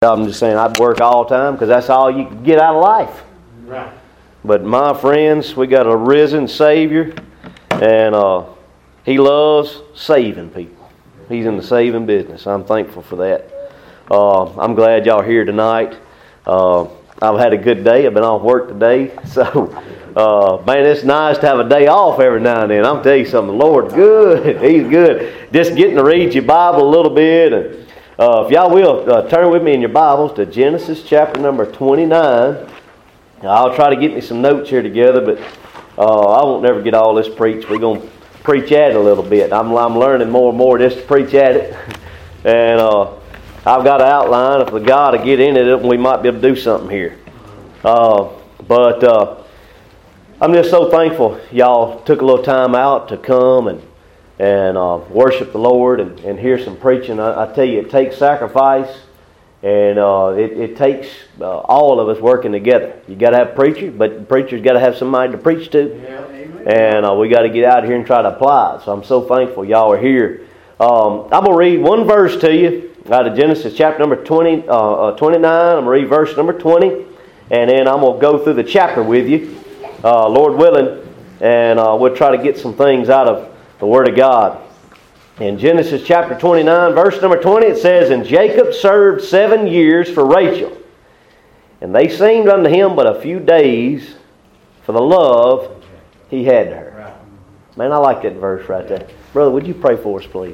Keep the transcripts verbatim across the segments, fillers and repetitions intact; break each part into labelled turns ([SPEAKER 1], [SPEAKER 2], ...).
[SPEAKER 1] I'm just saying I'd work all the time because that's all you can get out of life.
[SPEAKER 2] Right.
[SPEAKER 1] But my friends, we got a risen Savior, and uh, He loves saving people. He's in the saving business. I'm thankful for that. Uh, I'm glad y'all are here tonight. Uh, I've had a good day. I've been off work today. So, uh, man, it's nice to have a day off every now and then. I'm telling you something. The Lord's good. He's good. Just getting to read your Bible a little bit. And uh, if y'all will, uh, turn with me in your Bibles to Genesis chapter number twenty-nine. I'll try to get me some notes here together, but uh, I won't never get all this preached. We're going to preach at it a little bit. I'm, I'm learning more and more just to preach at it. And uh, I've got an outline. If we got to get in it, we might be able to do something here. Uh, but uh, I'm just so thankful y'all took a little time out to come and and uh, worship the Lord and, and hear some preaching. I, I tell you, it takes sacrifice, and uh, it, it takes uh, all of us working together. You got to have a preacher, but the preacher's got to have somebody to preach to. Yeah, and uh, we got to get out here and try to apply it. So I'm so thankful y'all are here. Um, I'm going to read one verse to you out of Genesis chapter number twenty, uh, uh, twenty-nine. I'm going to read verse number twenty, and then I'm going to go through the chapter with you, uh, Lord willing, and uh, we'll try to get some things out of the Word of God. In Genesis chapter twenty-nine, verse number twenty, it says, "And Jacob served seven years for Rachel, and they seemed unto him but a few days for the love he had to her." Man, I like that verse right there. Brother, would you pray for us, please?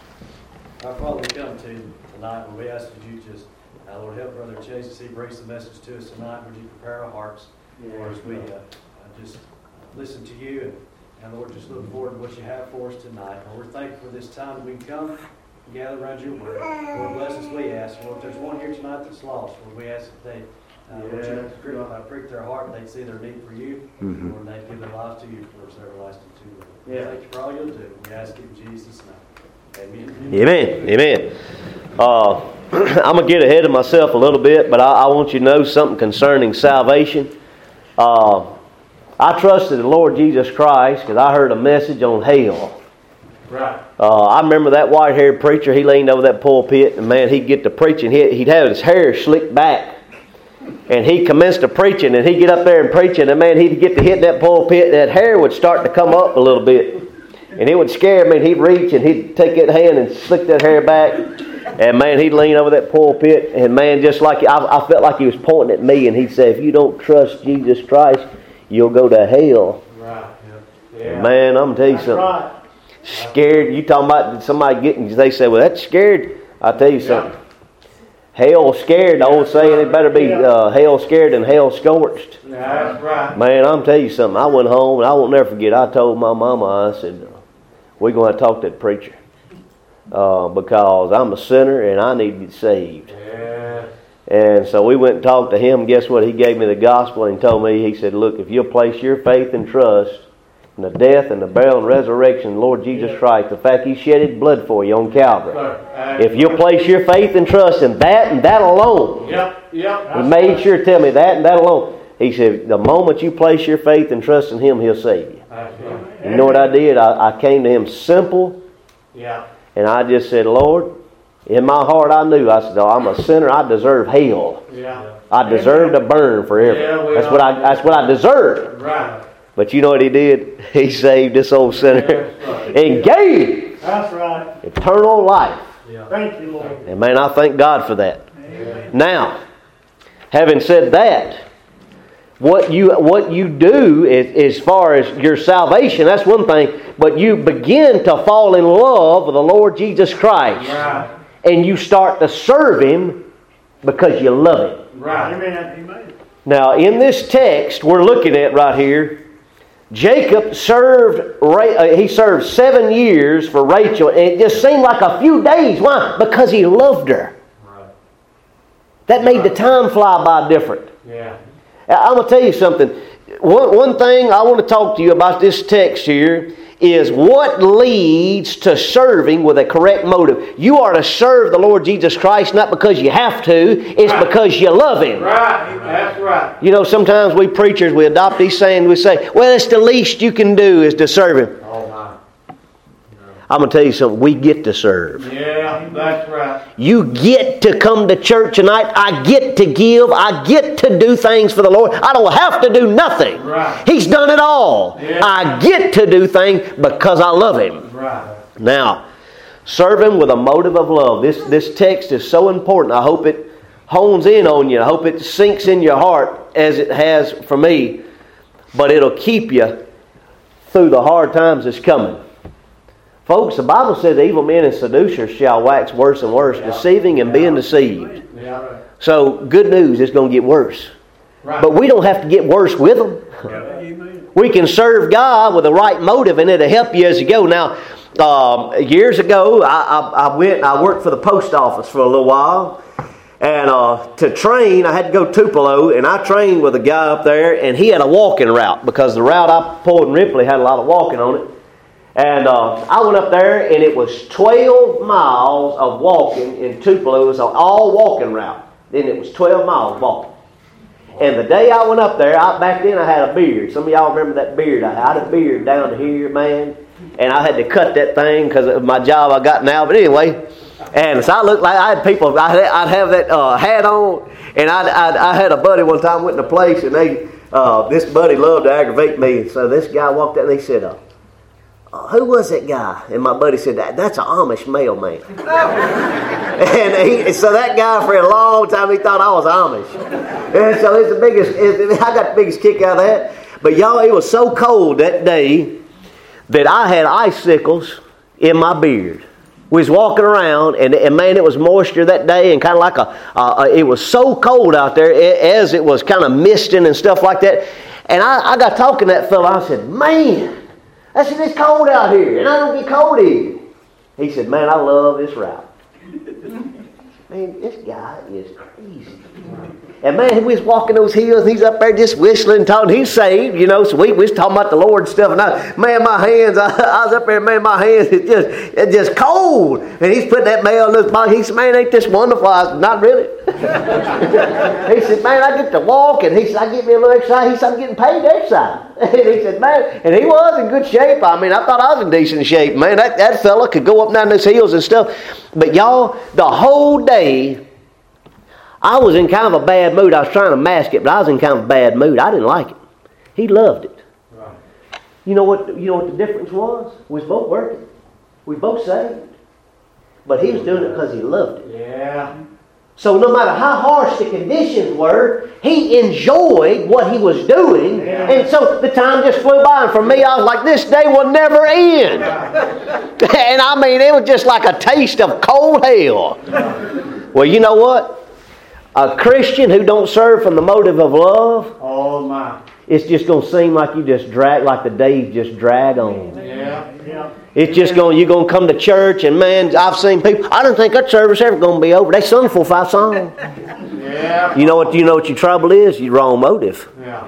[SPEAKER 2] Our Father, we come to you tonight, and we ask that you just, uh, Lord, help Brother Chase as he brings the message to us tonight. Would you prepare our hearts, Lord, as we uh, just listen to you, and, and Lord, just look forward to what you have for us tonight. Lord, we're thankful for this time that we can come and gather around your word. Lord, bless us, we ask. Lord, if there's one here tonight that's lost, Lord, we ask that they uh, Lord, you prick, uh, prick their heart, and they'd see their need for you, mm-hmm. Lord, and they'd give their lives to you for us everlasting too. Yeah. Thank you for all you'll do. We ask it in Jesus' name. Amen.
[SPEAKER 1] Amen. Amen. Uh, I'm going to get ahead of myself a little bit, but I, I want you to know something concerning salvation. Uh, I trusted the Lord Jesus Christ because I heard a message on hell.
[SPEAKER 2] Right.
[SPEAKER 1] Uh, I remember that white-haired preacher. He leaned over that pulpit, and man, he'd get to preaching. He'd, he'd have his hair slicked back, and he commenced to preaching, and he'd get up there and preaching, and man, he'd get to hit that pulpit, and that hair would start to come up a little bit. And it would scare me, and he'd reach, and he'd take that hand and slick that hair back. And man, he'd lean over that pulpit, and man, just like, I, I felt like he was pointing at me, and he'd say, "If you don't trust Jesus Christ, you'll go to hell."
[SPEAKER 2] Right. Yeah. Yeah.
[SPEAKER 1] Man, I'm going to tell you that's something. Right. Scared, you talking about somebody getting, they say, "Well, that's scared." I'll tell you something. Yeah. Hell scared, the old saying, it better be uh, hell scared than hell scorched.
[SPEAKER 2] That's right.
[SPEAKER 1] Man, I'm telling you something. I went home, and I won't never forget, I told my mama, I said, "We're going to talk to that preacher. Uh, because I'm a sinner, and I need to be saved."
[SPEAKER 2] Yeah.
[SPEAKER 1] And so we went and talked to him. Guess what? He gave me the gospel, and he told me, he said, "Look, if you'll place your faith and trust in the death and the burial and resurrection of the Lord Jesus yeah. Christ, the fact He shed His blood for you on Calvary, uh, if you'll place your faith and trust in that and that alone,"
[SPEAKER 2] yep, yep,
[SPEAKER 1] he made sure to tell me that and that alone. He said, "The moment you place your faith and trust in Him, He'll save you."
[SPEAKER 2] Right.
[SPEAKER 1] You know what I did? I, I came to Him simple,
[SPEAKER 2] yeah.
[SPEAKER 1] and I just said, "Lord," in my heart I knew, I said, "Oh, I'm a sinner, I deserve hell.
[SPEAKER 2] Yeah.
[SPEAKER 1] I deserve to burn forever.
[SPEAKER 2] Yeah,
[SPEAKER 1] that's what I that's what I deserve."
[SPEAKER 2] Right.
[SPEAKER 1] But you know what He did? He saved this old sinner
[SPEAKER 2] right.
[SPEAKER 1] and gave
[SPEAKER 3] That's right.
[SPEAKER 1] eternal life.
[SPEAKER 3] Yeah. Thank you, Lord.
[SPEAKER 1] And man, I thank God for that.
[SPEAKER 3] Amen.
[SPEAKER 1] Now, having said that, what you what you do is, as far as your salvation, that's one thing. But you begin to fall in love with the Lord Jesus Christ,
[SPEAKER 2] right.
[SPEAKER 1] and you start to serve Him because you love Him.
[SPEAKER 2] Right.
[SPEAKER 3] Amen. Amen.
[SPEAKER 1] Now, in this text we're looking at right here, Jacob served, he served seven years for Rachel, and it just seemed like a few days. Why? Because he loved her.
[SPEAKER 2] Right.
[SPEAKER 1] That made the time fly by different.
[SPEAKER 2] Yeah.
[SPEAKER 1] I'm going to tell you something. One, one thing I want to talk to you about this text here is what leads to serving with a correct motive. You are to serve the Lord Jesus Christ not because you have to, it's right. because you love Him.
[SPEAKER 2] Right, that's right.
[SPEAKER 1] You know, sometimes we preachers, we adopt these sayings, we say, "Well, it's the least you can do is to serve Him."
[SPEAKER 2] Oh, my. No.
[SPEAKER 1] I'm going to tell you something. We get to serve.
[SPEAKER 3] Yeah, that's right.
[SPEAKER 1] You get to come to church tonight. I get to give. I get to do things for the Lord. I don't have to do nothing.
[SPEAKER 3] Right.
[SPEAKER 1] He's done it all.
[SPEAKER 3] Yeah.
[SPEAKER 1] I get to do things because I love Him.
[SPEAKER 3] Right.
[SPEAKER 1] Now, serve Him with a motive of love. This, this text is so important. I hope it hones in on you. I hope it sinks in your heart as it has for me. But it'll keep you through the hard times that's coming. Folks, the Bible says evil men and seducers shall wax worse and worse, yeah. deceiving and yeah. being deceived. Yeah. So, good news, it's going to get worse. Right. But we don't have to get worse with them. Yeah. We can serve God with the right motive, and it'll help you as you go. Now, um, years ago, I, I, I went and I worked for the post office for a little while. And uh, to train, I had to go to Tupelo, and I trained with a guy up there, and he had a walking route because the route I pulled in Ripley had a lot of walking on it. And uh, I went up there, and it was twelve miles of walking in Tupelo. It was an all walking route. Then it was twelve miles walking. And the day I went up there, I, back then I had a beard. Some of y'all remember that beard. I had a beard down to here, man. And I had to cut that thing because of my job I got now. But anyway, and so I looked like I had people, I'd, I'd have that uh, hat on. And I'd, I'd, I had a buddy one time went in a place, and they, uh, this buddy loved to aggravate me. And so this guy walked out and he said, uh, Uh, who was that guy? And my buddy said, that, that's an Amish mailman. and he, so that guy, for a long time, he thought I was Amish. And so it's the biggest, it's, I got the biggest kick out of that. But y'all, it was so cold that day that I had icicles in my beard. We was walking around, and, and man, it was moisture that day, and kind of like a, uh, it was so cold out there, as it was kind of misting and stuff like that. And I, I got talking to that fella. I said, man, I said, it's cold out here, and I don't get cold here. He said, man, I love this route. Man, this guy is crazy. And man, we was walking those hills, and he's up there just whistling and talking. He's saved, you know, so we, we was talking about the Lord stuff. And I, man, my hands, I, I was up there, man, my hands, it's just, it's just cold. And he's putting that mail in his pocket. He said, man, ain't this wonderful? I said, not really. He said, man, I get to walk, and he said, I get me a little exercise. He said, I'm getting paid to exercise. And he said, man, and he was in good shape. I mean, I thought I was in decent shape. Man, that, that fella could go up and down those hills and stuff. But y'all, the whole day, I was in kind of a bad mood. I was trying to mask it, but I was in kind of a bad mood. I didn't like it. He loved it. Right. You know what? You know what the difference was? We was both working. We both saved. But he was doing it because he loved it. Yeah. So no matter how harsh the conditions were, he enjoyed what he was doing. Yeah. And so the time just flew by. And for me, I was like, this day will never end. And I mean, it was just like a taste of cold hell. Well, you know what? A Christian who don't serve from the motive of love,
[SPEAKER 3] oh my,
[SPEAKER 1] it's just going to seem like you just drag, like the days just drag on.
[SPEAKER 3] Yeah, yeah.
[SPEAKER 1] It's just going, you're going to come to church, and man, I've seen people, I don't think that service ever going to be over. They sung four or five songs. Yeah. You know what, you know what your trouble is? Your wrong motive. Yeah.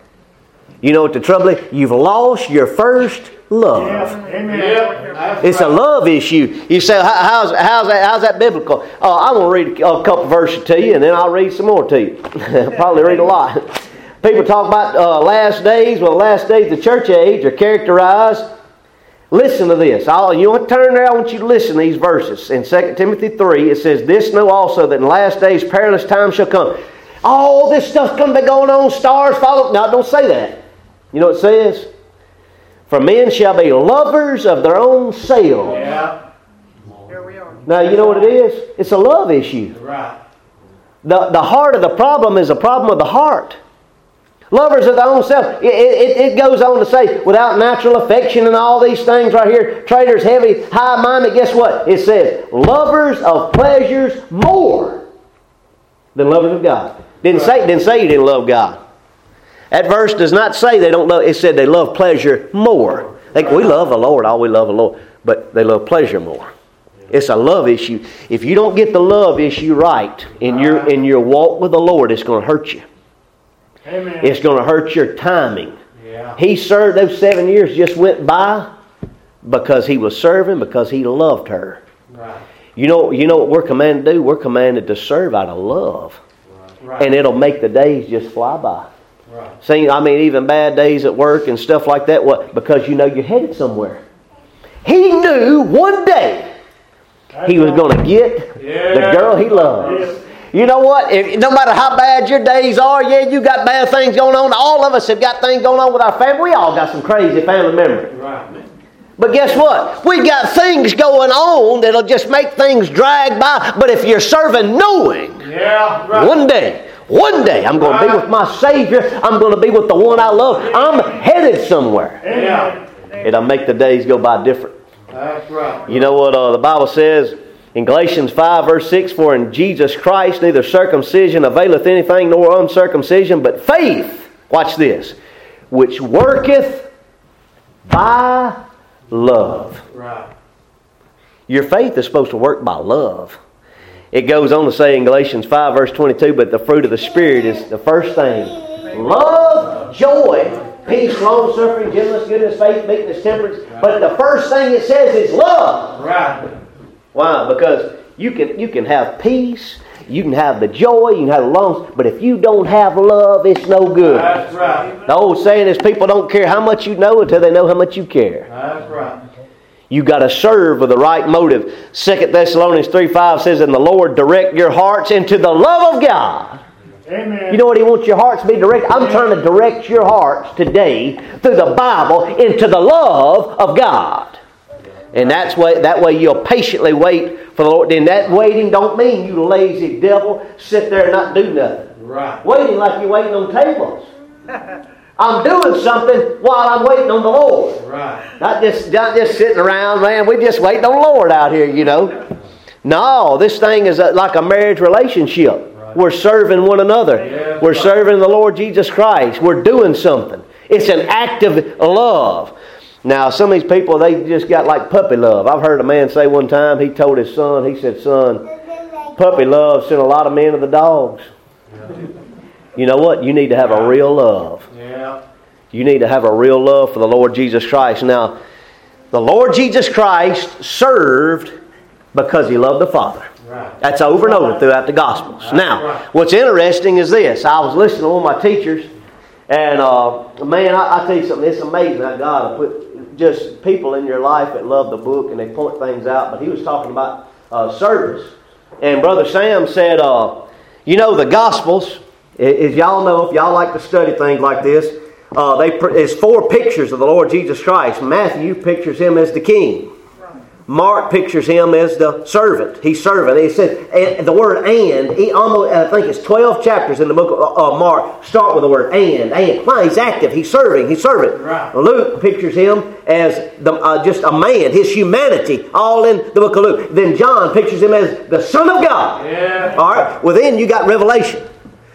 [SPEAKER 1] You know what the trouble is? You've lost your first love.
[SPEAKER 3] Yeah. Amen. Yeah.
[SPEAKER 1] It's a love issue. You say, how's, how's, that, how's that biblical? Oh, I'm going to read a couple verses to you, and then I'll read some more to you. Probably read a lot. People talk about uh, last days. Well, last days, the church age, are characterized. Listen to this. I'll, you want to turn there? I want you to listen to these verses. In Second Timothy three, it says, this know also that in last days perilous times shall come. All this stuff's going to be going on, stars follow. No, don't say that. You know what it says? For men shall be lovers of their own selves.
[SPEAKER 3] Yeah.
[SPEAKER 4] Here we are.
[SPEAKER 1] Now, you know what it is? It's a love issue.
[SPEAKER 3] Right.
[SPEAKER 1] The, the heart of the problem is a problem of the heart. Lovers of their own self. It, it, it goes on to say, without natural affection and all these things right here, traitors, heavy, high-minded. Guess what? It says, lovers of pleasures more than lovers of God. Didn't say, didn't say you didn't love God. That verse does not say they don't love. It said they love pleasure more. They, we love the Lord. All we love the Lord. But they love pleasure more. It's a love issue. If you don't get the love issue right in your in your walk with the Lord, it's going to hurt you.
[SPEAKER 3] Amen.
[SPEAKER 1] It's going to hurt your timing.
[SPEAKER 3] Yeah.
[SPEAKER 1] He served, those seven years just went by because he was serving, because he loved her.
[SPEAKER 3] Right.
[SPEAKER 1] You know, you know what we're commanded to do? We're commanded to serve out of love.
[SPEAKER 3] Right.
[SPEAKER 1] And it'll make the days just fly by.
[SPEAKER 3] Right.
[SPEAKER 1] See, I mean, even bad days at work and stuff like that. What? Because you know you're headed somewhere. He knew one day he was going to get the girl he loves. You know what? If, no matter how bad your days are, yeah, you got bad things going on. All of us have got things going on with our family. We all got some crazy family members.
[SPEAKER 3] Right.
[SPEAKER 1] But guess what? We got things going on that'll just make things drag by. But if you're serving knowing,
[SPEAKER 3] yeah, right.
[SPEAKER 1] one day, one day I'm going to be with my Savior. I'm going to be with the one I love. I'm headed somewhere.
[SPEAKER 3] Yeah.
[SPEAKER 1] It'll make the days go by different.
[SPEAKER 3] That's right.
[SPEAKER 1] You know what uh, the Bible says in Galatians five verse six, for in Jesus Christ neither circumcision availeth anything nor uncircumcision, but faith, watch this, which worketh by love.
[SPEAKER 3] Right.
[SPEAKER 1] Your faith is supposed to work by love. It goes on to say in Galatians five verse twenty-two, but the fruit of the Spirit is the first thing. Love, joy, peace, long-suffering, gentleness, goodness, faith, meekness, temperance. But the first thing it says is love.
[SPEAKER 3] Right.
[SPEAKER 1] Why? Because you can you can have peace, you can have the joy, you can have the long, but if you don't have love, it's no good.
[SPEAKER 3] That's right.
[SPEAKER 1] The old saying is people don't care how much you know until they know how much you care.
[SPEAKER 3] That's right.
[SPEAKER 1] You got to serve with the right motive. Second Thessalonians three five says, and the Lord direct your hearts into the love of God.
[SPEAKER 3] Amen.
[SPEAKER 1] You know what He wants your hearts to be directed? I'm trying to direct your hearts today through the Bible into the love of God. And that's way, that way you'll patiently wait for the Lord. And that waiting don't mean you lazy devil sit there and not do nothing.
[SPEAKER 3] Right.
[SPEAKER 1] Waiting like you're waiting on tables. I'm doing something while I'm waiting on the Lord.
[SPEAKER 3] Right.
[SPEAKER 1] Not just, not just sitting around, man. We're just waiting on the Lord out here, you know. No, this thing is a, like a marriage relationship. Right. We're serving one another.
[SPEAKER 3] Yes,
[SPEAKER 1] We're
[SPEAKER 3] right.
[SPEAKER 1] serving the Lord Jesus Christ. We're doing something. It's an act of love. Now, some of these people, they just got like puppy love. I've heard a man say one time, he told his son, he said, son, puppy love sent a lot of men to the dogs. Yeah. You know what? You need to have a real love.
[SPEAKER 3] Yeah.
[SPEAKER 1] You need to have a real love for the Lord Jesus Christ. Now, the Lord Jesus Christ served because He loved the Father.
[SPEAKER 3] Right.
[SPEAKER 1] That's over and over throughout the Gospels.
[SPEAKER 3] That's
[SPEAKER 1] now,
[SPEAKER 3] right.
[SPEAKER 1] What's interesting is this. I was listening to one of my teachers, and uh, man, I, I tell you something, it's amazing how God will put just people in your life that love the book and they point things out. But he was talking about uh, service. And Brother Sam said, uh, you know, the Gospels, as y'all know, if y'all like to study things like this, uh, they there's four pictures of the Lord Jesus Christ. Matthew pictures Him as the King. Mark pictures Him as the servant. He's servant. He said, and the word and, he almost, I think it's twelve chapters in the book of uh, Mark start with the word and. And. Why? He's active. He's serving. He's serving.
[SPEAKER 3] Right.
[SPEAKER 1] Luke pictures Him as the, uh, just a man. His humanity, all in the book of Luke. Then John pictures Him as the Son of God.
[SPEAKER 3] Yeah.
[SPEAKER 1] All right. Well, then you got Revelation.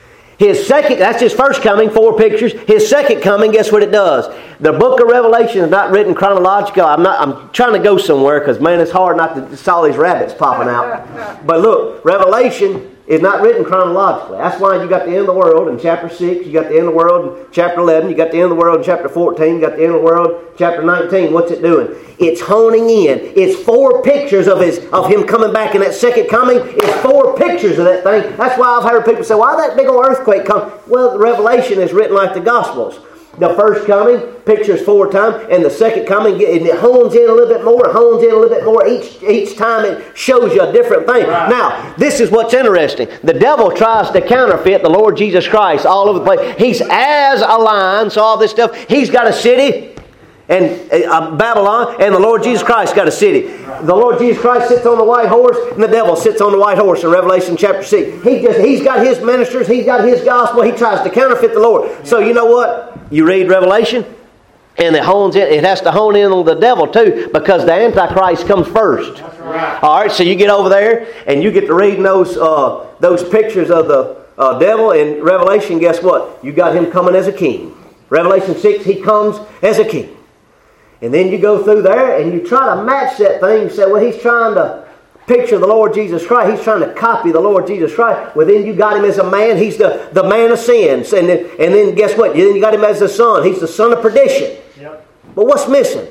[SPEAKER 1] His second, that's His first coming, four pictures. His second coming, guess what it does? The book of Revelation is not written chronological. I'm not. I'm trying to go somewhere because, man, it's hard not to see all these rabbits popping out. But look, Revelation is not written chronologically. That's why you got the end of the world in chapter six. You got the end of the world in chapter eleven. You got the end of the world in chapter fourteen. You got the end of the world in chapter nineteen. What's it doing? It's honing in. It's four pictures of his of Him coming back in that second coming. It's four pictures of that thing. That's why I've heard people say, why did that big old earthquake come? Well, the Revelation is written like the Gospels. The first coming pictures four times, and the second coming, and it hones in a little bit more, hones in a little bit more. Each each time it shows you a different thing.
[SPEAKER 3] Right.
[SPEAKER 1] Now, this is what's interesting. The devil tries to counterfeit the Lord Jesus Christ all over the place. He's as a lion, so all this stuff. He's got a city, and uh, Babylon, and the Lord Jesus Christ got a city. The Lord Jesus Christ sits on the white horse, and the devil sits on the white horse in Revelation chapter six. He just, he's got his ministers, he's got his gospel, he tries to counterfeit the Lord. So you know what? You read Revelation, and it hones in, it has to hone in on the devil too, because the Antichrist comes first.
[SPEAKER 3] That's right.
[SPEAKER 1] All right, so you get over there, and you get to reading those, uh, those pictures of the uh, devil in Revelation. Guess what? You got him coming as a king. Revelation six, he comes as a king. And then you go through there and you try to match that thing. You say, well, he's trying to picture the Lord Jesus Christ. He's trying to copy the Lord Jesus Christ. Well, then you got Him as a man. He's the, the man of sins. And then, and then guess what? Then you got Him as the son. He's the son of perdition.
[SPEAKER 3] Yep.
[SPEAKER 1] But what's missing?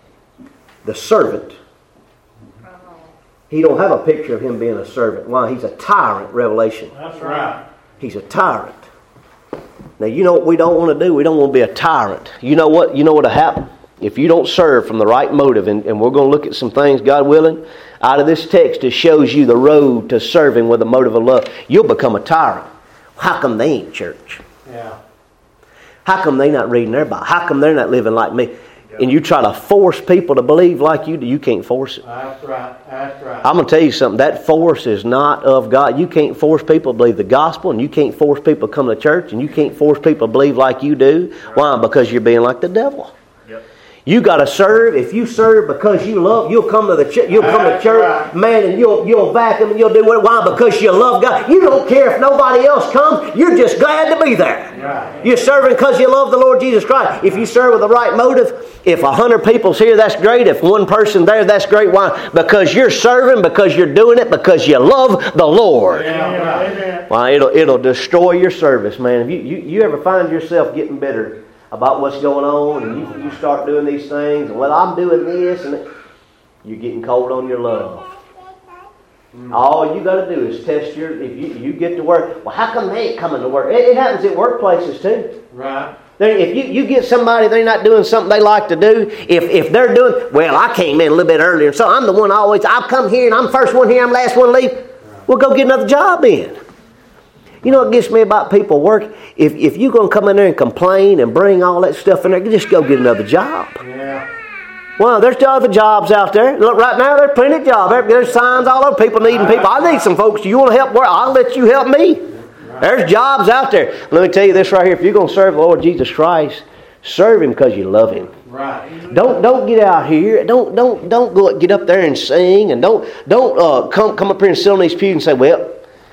[SPEAKER 1] The servant. He don't have a picture of Him being a servant. Why? He's a tyrant, Revelation.
[SPEAKER 3] That's right.
[SPEAKER 1] He's a tyrant. Now, you know what we don't want to do? We don't want to be a tyrant. You know what? You know what'll happen? if you don't serve from the right motive, and, and we're going to look at some things, God willing, out of this text that shows you the road to serving with a motive of love, you'll become a tyrant. How come they ain't church?
[SPEAKER 3] Yeah.
[SPEAKER 1] How come they not reading their Bible? How come they're not living like me? And you try to force people to believe like you do, you can't force it.
[SPEAKER 3] That's right. That's right.
[SPEAKER 1] I'm going to tell you something. That force is not of God. You can't force people to believe the gospel, and you can't force people to come to church, and you can't force people to believe like you do. Why? Because you're being like the devil.
[SPEAKER 3] Yep.
[SPEAKER 1] You got to serve. If you serve because you love, you'll come to the ch- you'll come to
[SPEAKER 3] That's
[SPEAKER 1] church,
[SPEAKER 3] right.
[SPEAKER 1] man, and you'll you'll vacuum and you'll do what. Why? Because you love God. You don't care if nobody else comes. You're just glad to be there.
[SPEAKER 3] Right.
[SPEAKER 1] You're serving because you love the Lord Jesus Christ. If you serve with the right motive, if a hundred people's here, that's great. If one person there, that's great. Why? Because you're serving, because you're doing it, because you love the Lord.
[SPEAKER 3] Yeah. Amen.
[SPEAKER 1] Why? It'll it'll destroy your service, man. If you, you, you ever find yourself getting bitter about what's going on, and you, you start doing these things, and well, I'm doing this, and it, you're getting cold on your love. Mm. All you got to do is test your. If you, you get to work, well, how come they ain't coming to work? It, it happens at workplaces too.
[SPEAKER 3] Right.
[SPEAKER 1] They, if you, you get somebody, they're not doing something they like to do. If if they're doing, well, I came in a little bit earlier, so I'm the one always. I'll come here, and I'm first one here, I'm last one to leave. Right. Well, go get another job in. You know what gets me about people work? If if you're going to come in there and complain and bring all that stuff in there, just go get another job.
[SPEAKER 3] Yeah.
[SPEAKER 1] Well, there's other jobs out there. Look, right now there's plenty of jobs. There's signs all over. People needing people. I need some folks. You want to help work? I'll let you help me. There's jobs out there. Let me tell you this right here. If you're going to serve the Lord Jesus Christ, serve Him because you love Him.
[SPEAKER 3] Right.
[SPEAKER 1] Don't don't get out here. Don't don't don't go get up there and sing, and don't don't uh, come come up here and sit on these pews and say, well,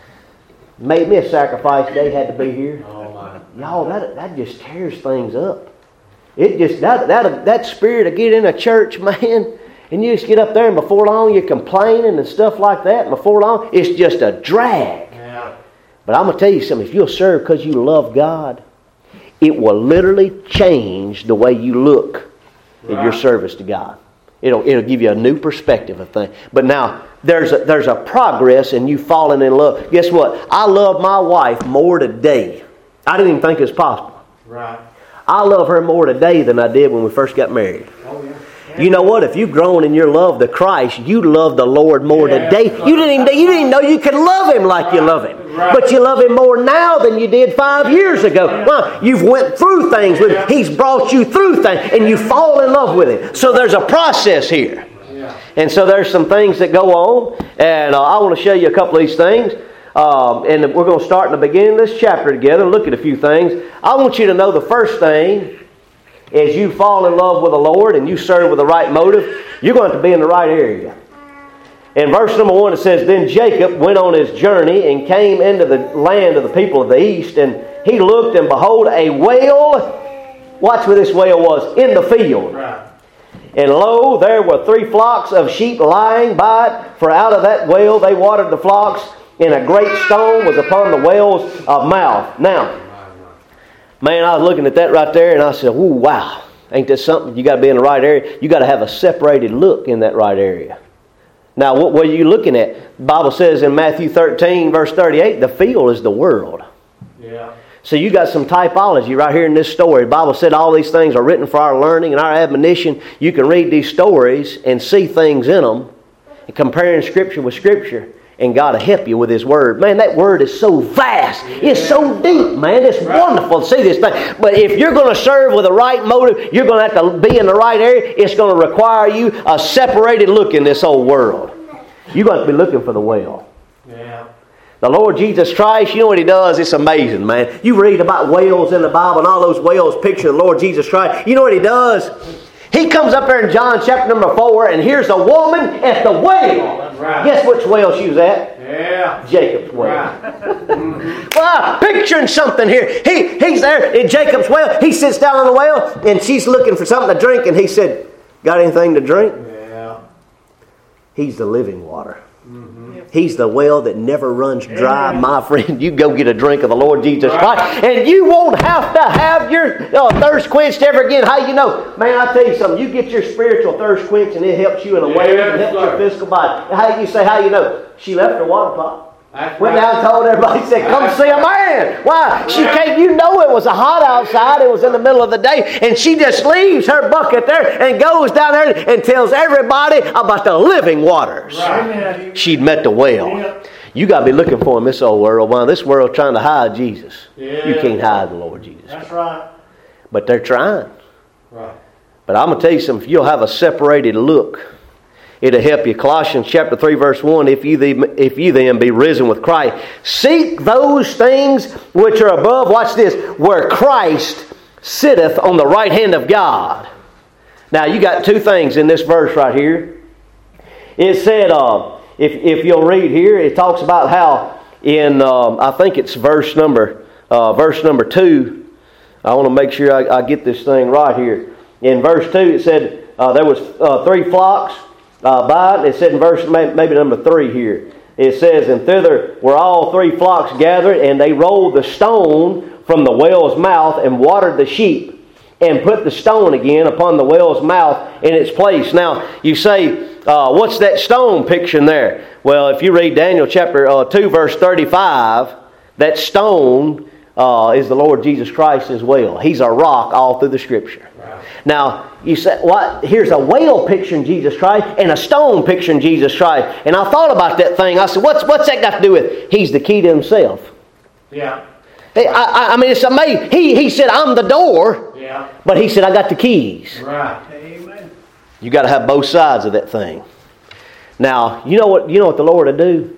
[SPEAKER 1] made me a sacrifice. They had to be here.
[SPEAKER 3] Oh my.
[SPEAKER 1] Y'all, that that just tears things up. It just that that that spirit to get in a church, man, and you just get up there, and before long you're complaining and stuff like that. And before long, it's just a drag.
[SPEAKER 3] Yeah.
[SPEAKER 1] But I'm gonna tell you something. If you'll serve because you love God, it will literally change the way you look at your service to God. It'll it'll give you a new perspective of things. But now there's a, there's a progress in you falling in love. Guess what? I love my wife more today. I didn't even think it was possible.
[SPEAKER 3] Right.
[SPEAKER 1] I love her more today than I did when we first got married.
[SPEAKER 3] Oh yeah.
[SPEAKER 1] You know what? If you've grown in your love to Christ, you love the Lord more
[SPEAKER 3] Yeah.
[SPEAKER 1] today. You didn't even you didn't even know you could love Him like you love Him.
[SPEAKER 3] Right.
[SPEAKER 1] But you love Him more now than you did five years ago. Well, you've went through things with Him. He's brought you through things, and you fall in love with Him. So there's a process here.
[SPEAKER 3] Yeah.
[SPEAKER 1] And so there's some things that go on, and uh, I want to show you a couple of these things. Um, and we're going to start in the beginning of this chapter together and look at a few things. I want you to know the first thing, as you fall in love with the Lord and you serve with the right motive, you're going to have to be in the right area. In verse number one it says, Then Jacob went on his journey and came into the land of the people of the east, and he looked, and behold, a well, watch where this well was, in the field.
[SPEAKER 3] Right.
[SPEAKER 1] And lo, there were three flocks of sheep lying by it, for out of that well they watered the flocks, and a great stone was upon the well's uh, mouth. Now, man, I was looking at that right there, and I said, ooh, wow. Ain't that something? You got to be in the right area. You got to have a separated look in that right area. Now, what, what are you looking at? The Bible says in Matthew thirteen, verse thirty-eight, the field is the world.
[SPEAKER 3] Yeah.
[SPEAKER 1] So you got some typology right here in this story. The Bible said all these things are written for our learning and our admonition. You can read these stories and see things in them, and comparing Scripture with Scripture, and God will help you with His Word. Man, that Word is so vast. It's so deep, man. It's wonderful to see this thing. But if you're going to serve with the right motive, you're going to have to be in the right area. It's going to require you a separated look in this old world. You're going to be looking for the well.
[SPEAKER 3] Yeah.
[SPEAKER 1] The Lord Jesus Christ, you know what He does? It's amazing, man. You read about whales in the Bible, and all those whales picture the Lord Jesus Christ. You know what He does? He comes up there in John chapter number four, and here's a woman at the well.
[SPEAKER 3] Right.
[SPEAKER 1] Guess which well she was at?
[SPEAKER 3] Yeah.
[SPEAKER 1] Jacob's well.
[SPEAKER 3] Right.
[SPEAKER 1] Well, picturing something here. He He's there at Jacob's well. He sits down on the well, and she's looking for something to drink, and he said, got anything to drink?
[SPEAKER 3] Yeah.
[SPEAKER 1] He's the living water.
[SPEAKER 3] Mm-hmm.
[SPEAKER 1] He's the well that never runs dry,
[SPEAKER 3] Amen.
[SPEAKER 1] my friend. You go get a drink of the Lord Jesus
[SPEAKER 3] Right.
[SPEAKER 1] Christ, and you won't have to have your uh, thirst quenched ever again. How you know? Man, I tell you something. You get your spiritual thirst quenched, and it helps you in a way.
[SPEAKER 3] Yeah,
[SPEAKER 1] It helps
[SPEAKER 3] sir.
[SPEAKER 1] your physical body. How you say, how you know? She left her water pot.
[SPEAKER 3] That's
[SPEAKER 1] Went
[SPEAKER 3] right.
[SPEAKER 1] down and told everybody, said, come see a man. Why? She came, you know it was hot outside. It was in the middle of the day. And she just leaves her bucket there and goes down there and tells everybody about the living waters.
[SPEAKER 3] Right.
[SPEAKER 1] She'd met the well.
[SPEAKER 3] Yep.
[SPEAKER 1] You got to be looking for him in this old world. Well, this world trying to hide Jesus.
[SPEAKER 3] Yeah.
[SPEAKER 1] You can't hide the Lord Jesus.
[SPEAKER 3] That's right.
[SPEAKER 1] But they're trying.
[SPEAKER 3] Right.
[SPEAKER 1] But I'm going to tell you something. If you'll have a separated look, it'll help you. Colossians chapter three verse one, if you, the, if you then be risen with Christ, seek those things which are above, watch this, where Christ sitteth on the right hand of God. Now you got two things in this verse right here. It said, uh, if, if you'll read here, it talks about how in, um, I think it's verse number, uh, verse number two, I want to make sure I, I get this thing right here. In verse two it said uh, there was uh, three flocks uh, by it. It said in verse maybe number three here. It says, and thither were all three flocks gathered, and they rolled the stone from the well's mouth and watered the sheep, and put the stone again upon the well's mouth in its place. Now you say, uh, what's that stone picturing there? Well, if you read Daniel chapter uh, two verse thirty-five, that stone uh, is the Lord Jesus Christ as well. He's a rock all through the Scripture.
[SPEAKER 3] Right.
[SPEAKER 1] Now, you say, what? Here's a whale picturing Jesus Christ and a stone picturing Jesus Christ. And I thought about that thing. I said, what's, what's that got to do with it? He's the key to himself.
[SPEAKER 3] Yeah.
[SPEAKER 1] Hey, I, I, I mean, it's amazing. He, he said, I'm the door.
[SPEAKER 3] Yeah.
[SPEAKER 1] But he said, I got the keys.
[SPEAKER 3] Right. Amen.
[SPEAKER 1] You got to have both sides of that thing. Now, you know what, you know what the Lord will do?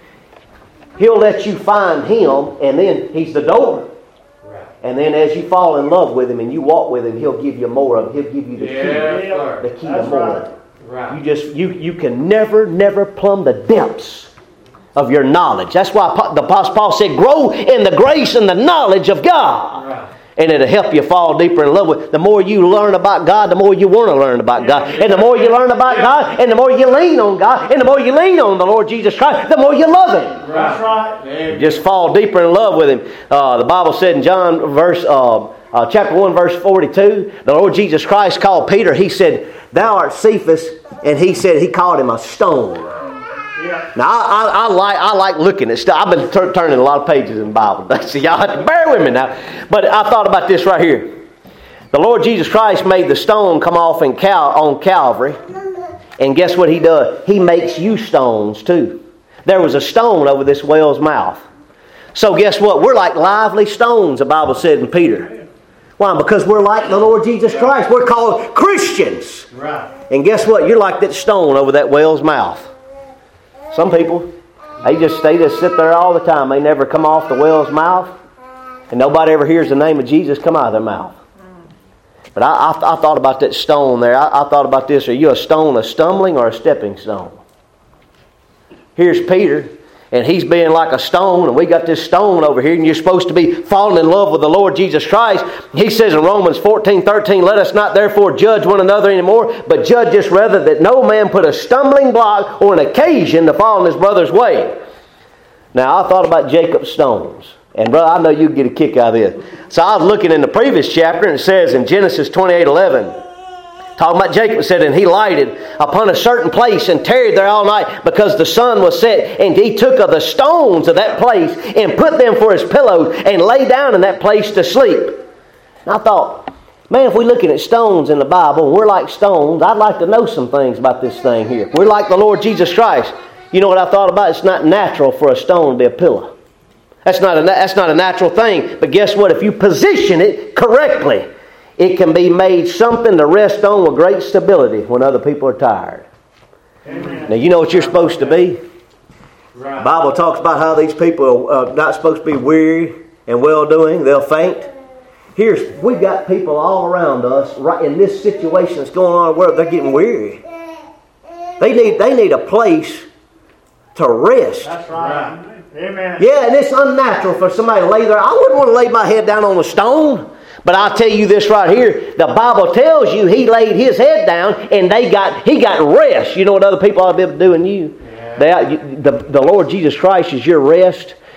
[SPEAKER 1] He'll let you find Him, and then He's the door.
[SPEAKER 3] Right.
[SPEAKER 1] And then as you fall in love with Him and you walk with Him, He'll give you more of it. He'll give you the
[SPEAKER 3] Yeah,
[SPEAKER 1] key.
[SPEAKER 3] sir.
[SPEAKER 1] The key
[SPEAKER 3] That's
[SPEAKER 1] to more.
[SPEAKER 3] right. Right.
[SPEAKER 1] You just you you can never never plumb the depths of your knowledge. That's why the Apostle Paul said, "Grow in the grace and the knowledge of God."
[SPEAKER 3] Right.
[SPEAKER 1] And it'll help you fall deeper in love with. The more you learn about God, the more you want to learn about God. And the more you learn about God, and the more you lean on God, and the more you lean on the Lord Jesus Christ, the more you love Him.
[SPEAKER 3] That's right. Amen.
[SPEAKER 1] Just fall deeper in love with Him. Uh, the Bible said in John verse uh, uh, chapter one verse forty-two, the Lord Jesus Christ called Peter. He said, "Thou art Cephas," and he said he called him a stone.
[SPEAKER 3] Yeah.
[SPEAKER 1] Now I, I, I like I like looking at stuff. I've been tur turning a lot of pages in the Bible. So y'all have to bear with me now. But I thought about this right here. The Lord Jesus Christ made the stone come off in Cal on Calvary, and guess what He does? He makes you stones too. There was a stone over this whale's mouth. So guess what? We're like lively stones, the Bible said in Peter. Why? Because we're like the Lord Jesus Christ. We're called Christians.
[SPEAKER 3] Right.
[SPEAKER 1] And guess what? You're like that stone over that whale's mouth. Some people, they just they just sit there all the time. They never come off the whale's mouth, and nobody ever hears the name of Jesus come out of their mouth. But I, I, I thought about that stone there. I, I thought about this. Are you a stone of stumbling or a stepping stone? Here's Peter, and he's being like a stone, and we got this stone over here, and you're supposed to be falling in love with the Lord Jesus Christ. He says in Romans fourteen thirteen, "Let us not therefore judge one another anymore, but judge us rather that no man put a stumbling block or an occasion to fall in his brother's way." Now, I thought about Jacob's stones. And brother, I know you get a kick out of this. So I was looking in the previous chapter, and it says in Genesis twenty-eight eleven, talking about Jacob, said, "And he lighted upon a certain place and tarried there all night because the sun was set. And he took of the stones of that place and put them for his pillows and lay down in that place to sleep." And I thought, man, if we're looking at stones in the Bible and we're like stones, I'd like to know some things about this thing here. We're like the Lord Jesus Christ. You know what I thought about? It's not natural for a stone to be a pillow. That's not a, that's not a natural thing. But guess what? If you position it correctly, it can be made something to rest on with great stability when other people are tired.
[SPEAKER 3] Amen.
[SPEAKER 1] Now, you know what you're supposed to be?
[SPEAKER 3] Right.
[SPEAKER 1] The Bible talks about how these people are not supposed to be weary and well-doing. They'll faint. Here's, we've got people all around us, right in this situation that's going on in the world, they're getting weary. They need, they need a place to rest.
[SPEAKER 3] That's right. Amen.
[SPEAKER 1] Yeah, and it's unnatural for somebody to lay there. I wouldn't want to lay my head down on a stone. But I'll tell you this right here. The Bible tells you he laid his head down and they got he got rest. You know what other people ought to be able to do in you?
[SPEAKER 3] Yeah.
[SPEAKER 1] They, the, the Lord Jesus Christ is your rest.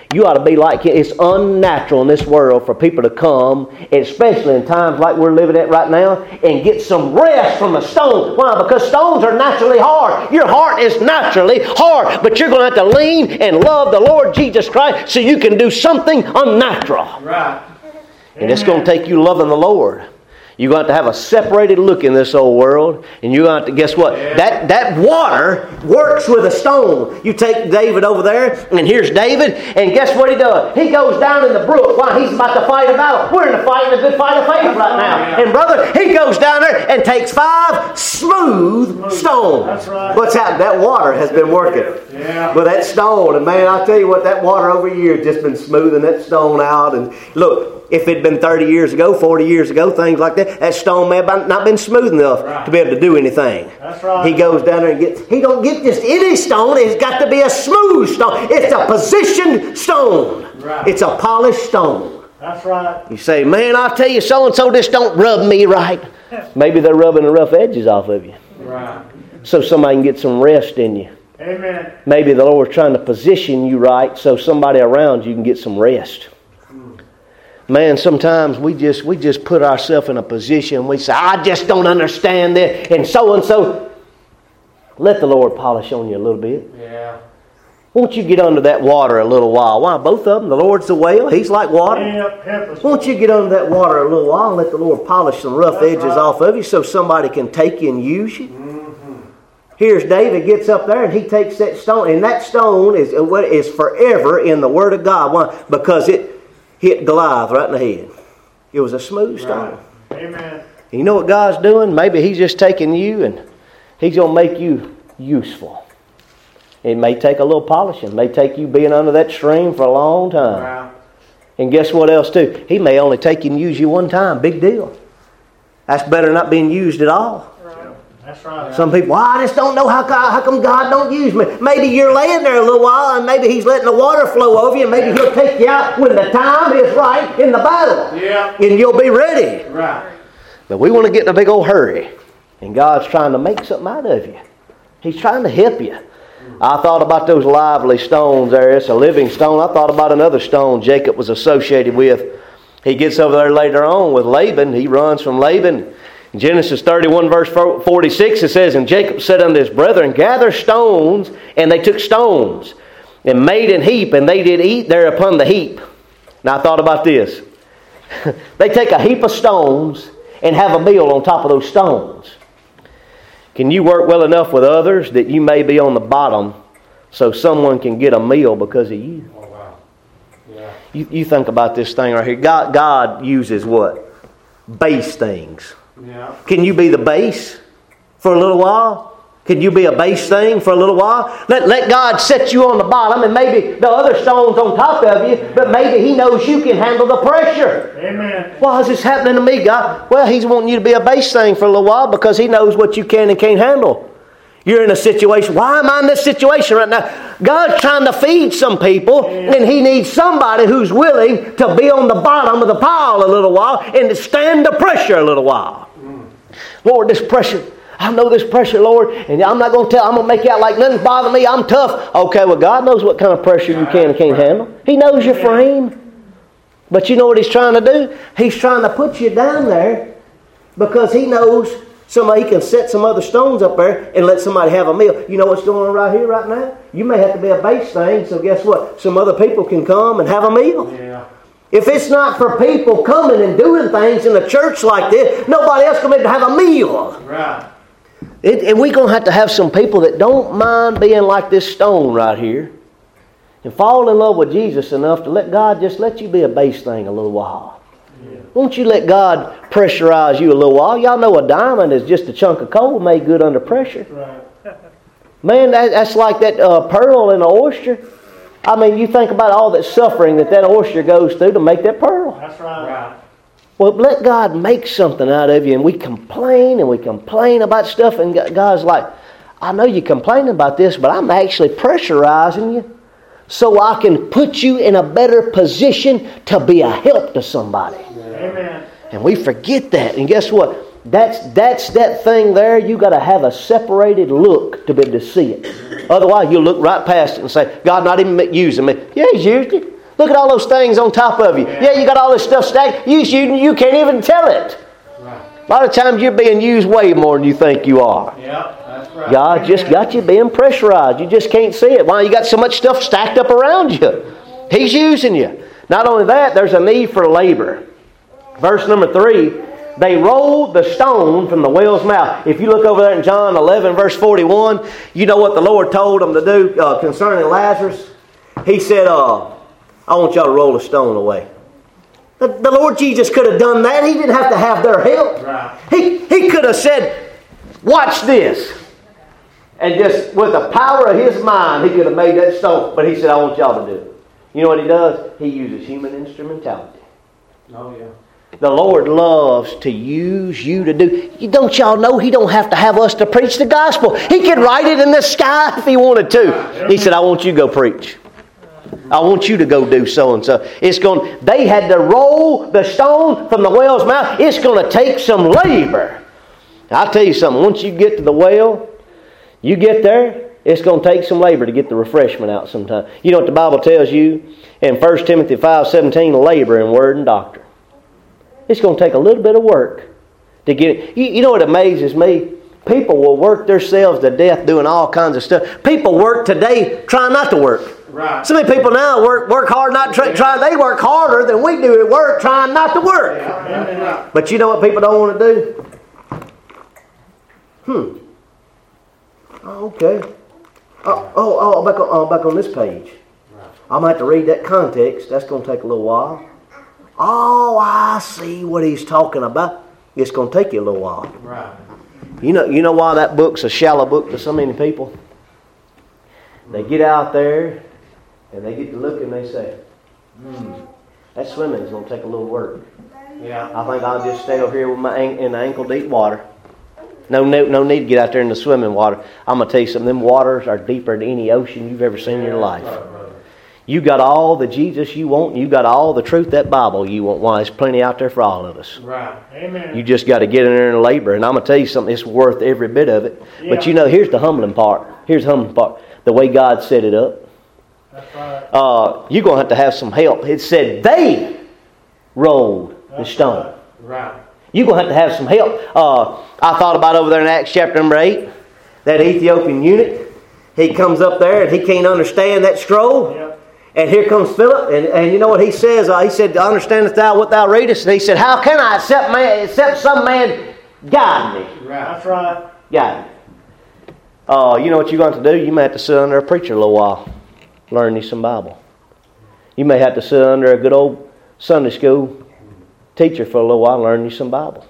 [SPEAKER 1] You ought to be like him. It's unnatural in this world for people to come, especially in times like we're living at right now, and get some rest from a stone. Why? Because stones are naturally hard. Your heart is naturally hard, but you're going to have to lean and love the Lord Jesus Christ so you can do something unnatural.
[SPEAKER 3] Right.
[SPEAKER 1] And it's going to take you loving the Lord. You're going to have to have a separated look in this old world. And you're going to have to, guess what?
[SPEAKER 3] Yeah.
[SPEAKER 1] That, that water works with a stone. You take David over there, and here's David. And guess what he does? He goes down in the brook while he's about to fight a battle. We're in a fight, in a good fight of faith right now.
[SPEAKER 3] Yeah.
[SPEAKER 1] And brother, he goes down there and takes five smooth, smooth. stones.
[SPEAKER 3] That's right.
[SPEAKER 1] What's happened? That water has been working.
[SPEAKER 3] Yeah.
[SPEAKER 1] With that stone. And man, I tell you what, that water over here has just been smoothing that stone out. And look, if it'd been thirty years ago, forty years ago, things like that, that stone may have not been smooth enough
[SPEAKER 3] right.
[SPEAKER 1] to be able to do anything.
[SPEAKER 3] That's right.
[SPEAKER 1] He goes down there and gets, he don't get just any stone, it's got to be a smooth stone. It's a positioned stone.
[SPEAKER 3] Right.
[SPEAKER 1] It's a polished stone.
[SPEAKER 3] That's right.
[SPEAKER 1] You say, man, I'll tell you, so-and-so just don't rub me right. Maybe they're rubbing the rough edges off of you.
[SPEAKER 3] Right.
[SPEAKER 1] So somebody can get some rest in you.
[SPEAKER 3] Amen.
[SPEAKER 1] Maybe the Lord's trying to position you right so somebody around you can get some rest. Man, sometimes we just we just put ourselves in a position. We say, I just don't understand this. And so and so. Let the Lord polish on you a little bit.
[SPEAKER 3] Yeah.
[SPEAKER 1] Won't you get under that water a little while? Why, both of them. The Lord's the well. He's like water.
[SPEAKER 3] Yep, help us.
[SPEAKER 1] Won't you get under that water a little while and let the Lord polish some rough
[SPEAKER 3] That's
[SPEAKER 1] edges
[SPEAKER 3] right.
[SPEAKER 1] off of you so somebody can take you and use you?
[SPEAKER 3] Mm-hmm.
[SPEAKER 1] Here's David gets up there and he takes that stone. And that stone is, is forever in the Word of God. Why? Because it hit Goliath right in the head. It was a smooth stone.
[SPEAKER 3] Right. Amen.
[SPEAKER 1] You know what God's doing? Maybe He's just taking you and He's going to make you useful. It may take a little polishing. It may take you being under that stream for a long time.
[SPEAKER 3] Right.
[SPEAKER 1] And guess what else too? He may only take you and use you one time. Big deal. That's better than not being used at all.
[SPEAKER 3] That's right.
[SPEAKER 1] Some people, well, I just don't know how God, how come God don't use me. Maybe you're laying there a little while and maybe He's letting the water flow over you and maybe He'll take you out when the time is right in the battle.
[SPEAKER 3] Yeah.
[SPEAKER 1] And you'll be ready.
[SPEAKER 3] Right.
[SPEAKER 1] But we want to get in a big old hurry. And God's trying to make something out of you. He's trying to help you. I thought about those lively stones there. It's a living stone. I thought about another stone Jacob was associated with. He gets over there later on with Laban. He runs from Laban. In Genesis thirty-one verse forty-six it says, and Jacob said unto his brethren, gather stones, and they took stones, and made an heap, and they did eat there upon the heap. Now I thought about this. They take a heap of stones and have a meal on top of those stones. Can you work well enough with others that you may be on the bottom so someone can get a meal because of you?
[SPEAKER 3] Oh, wow. Yeah.
[SPEAKER 1] You, you think about this thing right here. God, God uses what? Base things.
[SPEAKER 3] Yeah.
[SPEAKER 1] Can you be the base for a little while? Can you be a base thing for a little while? Let, let God set you on the bottom and maybe the other stone's on top of you, but maybe He knows you can handle the pressure.
[SPEAKER 3] Amen.
[SPEAKER 1] Why is this happening to me, God? Well, He's wanting you to be a base thing for a little while because He knows what you can and can't handle. You're in a situation. Why am I in this situation right now? God's trying to feed some people, and He needs somebody who's willing to be on the bottom of the pile a little while and to stand the pressure a little while. Mm. Lord, this pressure, I know this pressure, Lord, and I'm not going to tell, I'm going to make you out like nothing's bothering me. I'm tough. Okay, well, God knows what kind of pressure you can and can't handle. He knows your frame. But you know what He's trying to do? He's trying to put you down there because He knows somebody can set some other stones up there and let somebody have a meal. You know what's going on right here, right now? You may have to be a base thing, so guess what? Some other people can come and have a meal.
[SPEAKER 3] Yeah.
[SPEAKER 1] If it's not for people coming and doing things in a church like this, nobody else can be able to have a meal.
[SPEAKER 3] Right.
[SPEAKER 1] It, and we're going to have to have some people that don't mind being like this stone right here and fall in love with Jesus enough to let God just let you be a base thing a little while. Yeah. Won't you let God pressurize you a little while? Y'all know a diamond is just a chunk of coal made good under pressure.
[SPEAKER 3] Right.
[SPEAKER 1] Man, that, that's like that uh, pearl in an oyster. I mean, you think about all that suffering that that oyster goes through to make that pearl.
[SPEAKER 3] That's right. Right.
[SPEAKER 1] Well, let God make something out of you, and we complain and we complain about stuff, and God's like, I know you're complaining about this, but I'm actually pressurizing you so I can put you in a better position to be a help to somebody.
[SPEAKER 3] Amen.
[SPEAKER 1] And we forget that. And guess what? That's that's that thing there. You got to have a separated look to be able to see it. Otherwise, you'll look right past it and say, God not even using me. Yeah, He's used it. Look at all those things on top of you. Yeah, yeah you got all this stuff stacked. You, you, you can't even tell it.
[SPEAKER 3] Right.
[SPEAKER 1] A lot of times you're being used way more than you think you are.
[SPEAKER 3] Yeah, that's right.
[SPEAKER 1] God just got you being pressurized. You just can't see it. Why? You got so much stuff stacked up around you. He's using you. Not only that, there's a need for labor. Verse number three, they rolled the stone from the well's mouth. If you look over there in John eleven, verse forty-one, you know what the Lord told them to do uh, concerning Lazarus? He said, uh, I want y'all to roll the stone away. The, the Lord Jesus could have done that. He didn't have to have their help.
[SPEAKER 3] Right.
[SPEAKER 1] He, he could have said, watch this. And just with the power of His mind, He could have made that stone. But He said, I want y'all to do it. You know what He does? He uses human instrumentality.
[SPEAKER 3] Oh, yeah.
[SPEAKER 1] The Lord loves to use you to do. You don't y'all know He don't have to have us to preach the gospel. He could write it in the sky if He wanted to. He said, I want you to go preach. I want you to go do so and so. It's going. They had to roll the stone from the well's mouth. It's going to take some labor. I'll tell you something. Once you get to the well, you get there, it's going to take some labor to get the refreshment out sometime. You know what the Bible tells you in First Timothy five seventeen, labor in word and doctrine. It's going to take a little bit of work to get it. You, you know what amazes me? People will work themselves to death doing all kinds of stuff. People work today trying not to work.
[SPEAKER 3] Right.
[SPEAKER 1] So many people now work work hard, not try, try. They work harder than we do at work, trying not to work.
[SPEAKER 3] Yeah.
[SPEAKER 1] But you know what people don't want to do? Hmm. Oh, okay. Oh, oh, oh back on, oh, back on this page. I'm going to have to read that context. That's going to take a little while. Oh, I see what he's talking about. It's going to take you a little while.
[SPEAKER 3] Right.
[SPEAKER 1] You know, you know why that book's a shallow book to so many people? They get out there and they get to look and they say, hmm, that swimming is going to take a little work.
[SPEAKER 3] Yeah.
[SPEAKER 1] I think I'll just stay over here with my an- in the ankle deep water. No, no, no need to get out there in the swimming water. I'm going to tell you something. Them waters are deeper than any ocean you've ever seen in your life. You got all the Jesus you want. You got all the truth, that Bible you want. Why, there's plenty out there for all of us.
[SPEAKER 3] Right.
[SPEAKER 2] Amen.
[SPEAKER 1] You just got to get in there and labor. And I'm going to tell you something. It's worth every bit of it.
[SPEAKER 2] Yeah.
[SPEAKER 1] But you know, here's the humbling part. Here's the humbling part. The way God set it up.
[SPEAKER 2] That's right.
[SPEAKER 1] Uh, you're going to have to have some help. It said they rolled the stone.
[SPEAKER 3] Right.
[SPEAKER 1] You're going to have to have some help. Uh, I thought about over there in Acts chapter number eight, that Ethiopian eunuch. He comes up there and he can't understand that scroll.
[SPEAKER 2] Yep.
[SPEAKER 1] And here comes Philip, and, and you know what he says? Uh, he said, understandest thou what thou readest? And he said, how can I except, man, except some man guide me?
[SPEAKER 3] Right.
[SPEAKER 2] That's right.
[SPEAKER 1] Guide me. Uh, you know what you're going to do? You may have to sit under a preacher a little while. Learn you some Bible. You may have to sit under a good old Sunday school teacher for a little while and learn you some Bible.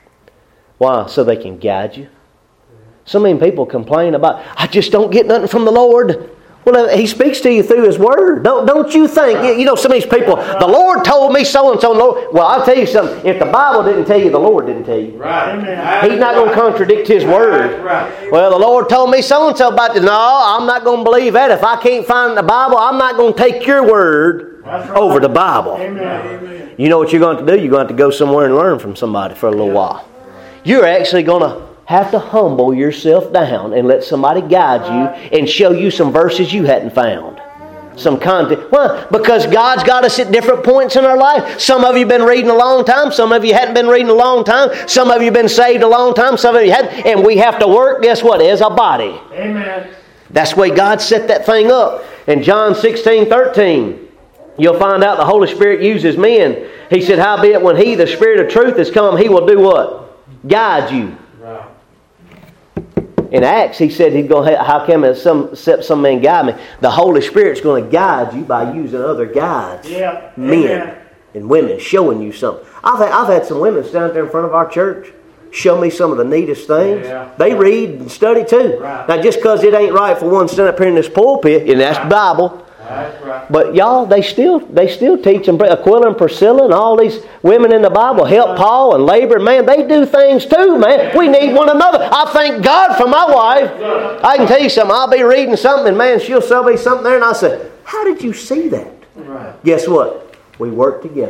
[SPEAKER 1] Why? So they can guide you. So many people complain about, I just don't get nothing from the Lord. Well, He speaks to you through His Word. Don't, don't you think? You, you know, some of these people, the Lord told me so and so. Lord. Well, I'll tell you something. If the Bible didn't tell you, the Lord didn't tell you.
[SPEAKER 3] Right.
[SPEAKER 2] Amen.
[SPEAKER 1] He's not going to contradict His Word.
[SPEAKER 3] Right.
[SPEAKER 1] Well, the Lord told me so and so about this. No, I'm not going to believe that. If I can't find the Bible, I'm not going to take your Word
[SPEAKER 2] That's right.
[SPEAKER 1] over the Bible.
[SPEAKER 2] Amen.
[SPEAKER 1] You know what you're going to do? You're going to have to go somewhere and learn from somebody for a little while. You're actually going to have to humble yourself down and let somebody guide you and show you some verses you hadn't found. Some content. Why? Because God's got us at different points in our life. Some of you have been reading a long time. Some of you hadn't been reading a long time. Some of you have been saved a long time. Some of you hadn't. And we have to work, guess what? As a body.
[SPEAKER 2] Amen.
[SPEAKER 1] That's the way God set that thing up. In John sixteen thirteen, you'll find out the Holy Spirit uses men. He said, howbeit when He, the Spirit of truth, is come, He will do what? Guide you.
[SPEAKER 3] Right.
[SPEAKER 1] In Acts, He said, He's going to, how come some, except some man guide me? The Holy Spirit's going to guide you by using other guides.
[SPEAKER 2] Yeah.
[SPEAKER 1] Men
[SPEAKER 2] Amen.
[SPEAKER 1] and women showing you something. I've had, I've had some women stand there in front of our church, show me some of the neatest things.
[SPEAKER 3] Yeah.
[SPEAKER 1] They read and study too.
[SPEAKER 3] Right.
[SPEAKER 1] Now, just because it ain't right for one to stand up here in this pulpit, and that's the Bible.
[SPEAKER 3] That's right.
[SPEAKER 1] But y'all, they still they still teach them. Aquila and Priscilla and all these women in the Bible help Paul and labor. Man, they do things too, man. We need one another. I thank God for my wife. I can tell you something. I'll be reading something, and man, she'll show me something there, and I say, how did you see that?
[SPEAKER 3] Right.
[SPEAKER 1] Guess what? We work together.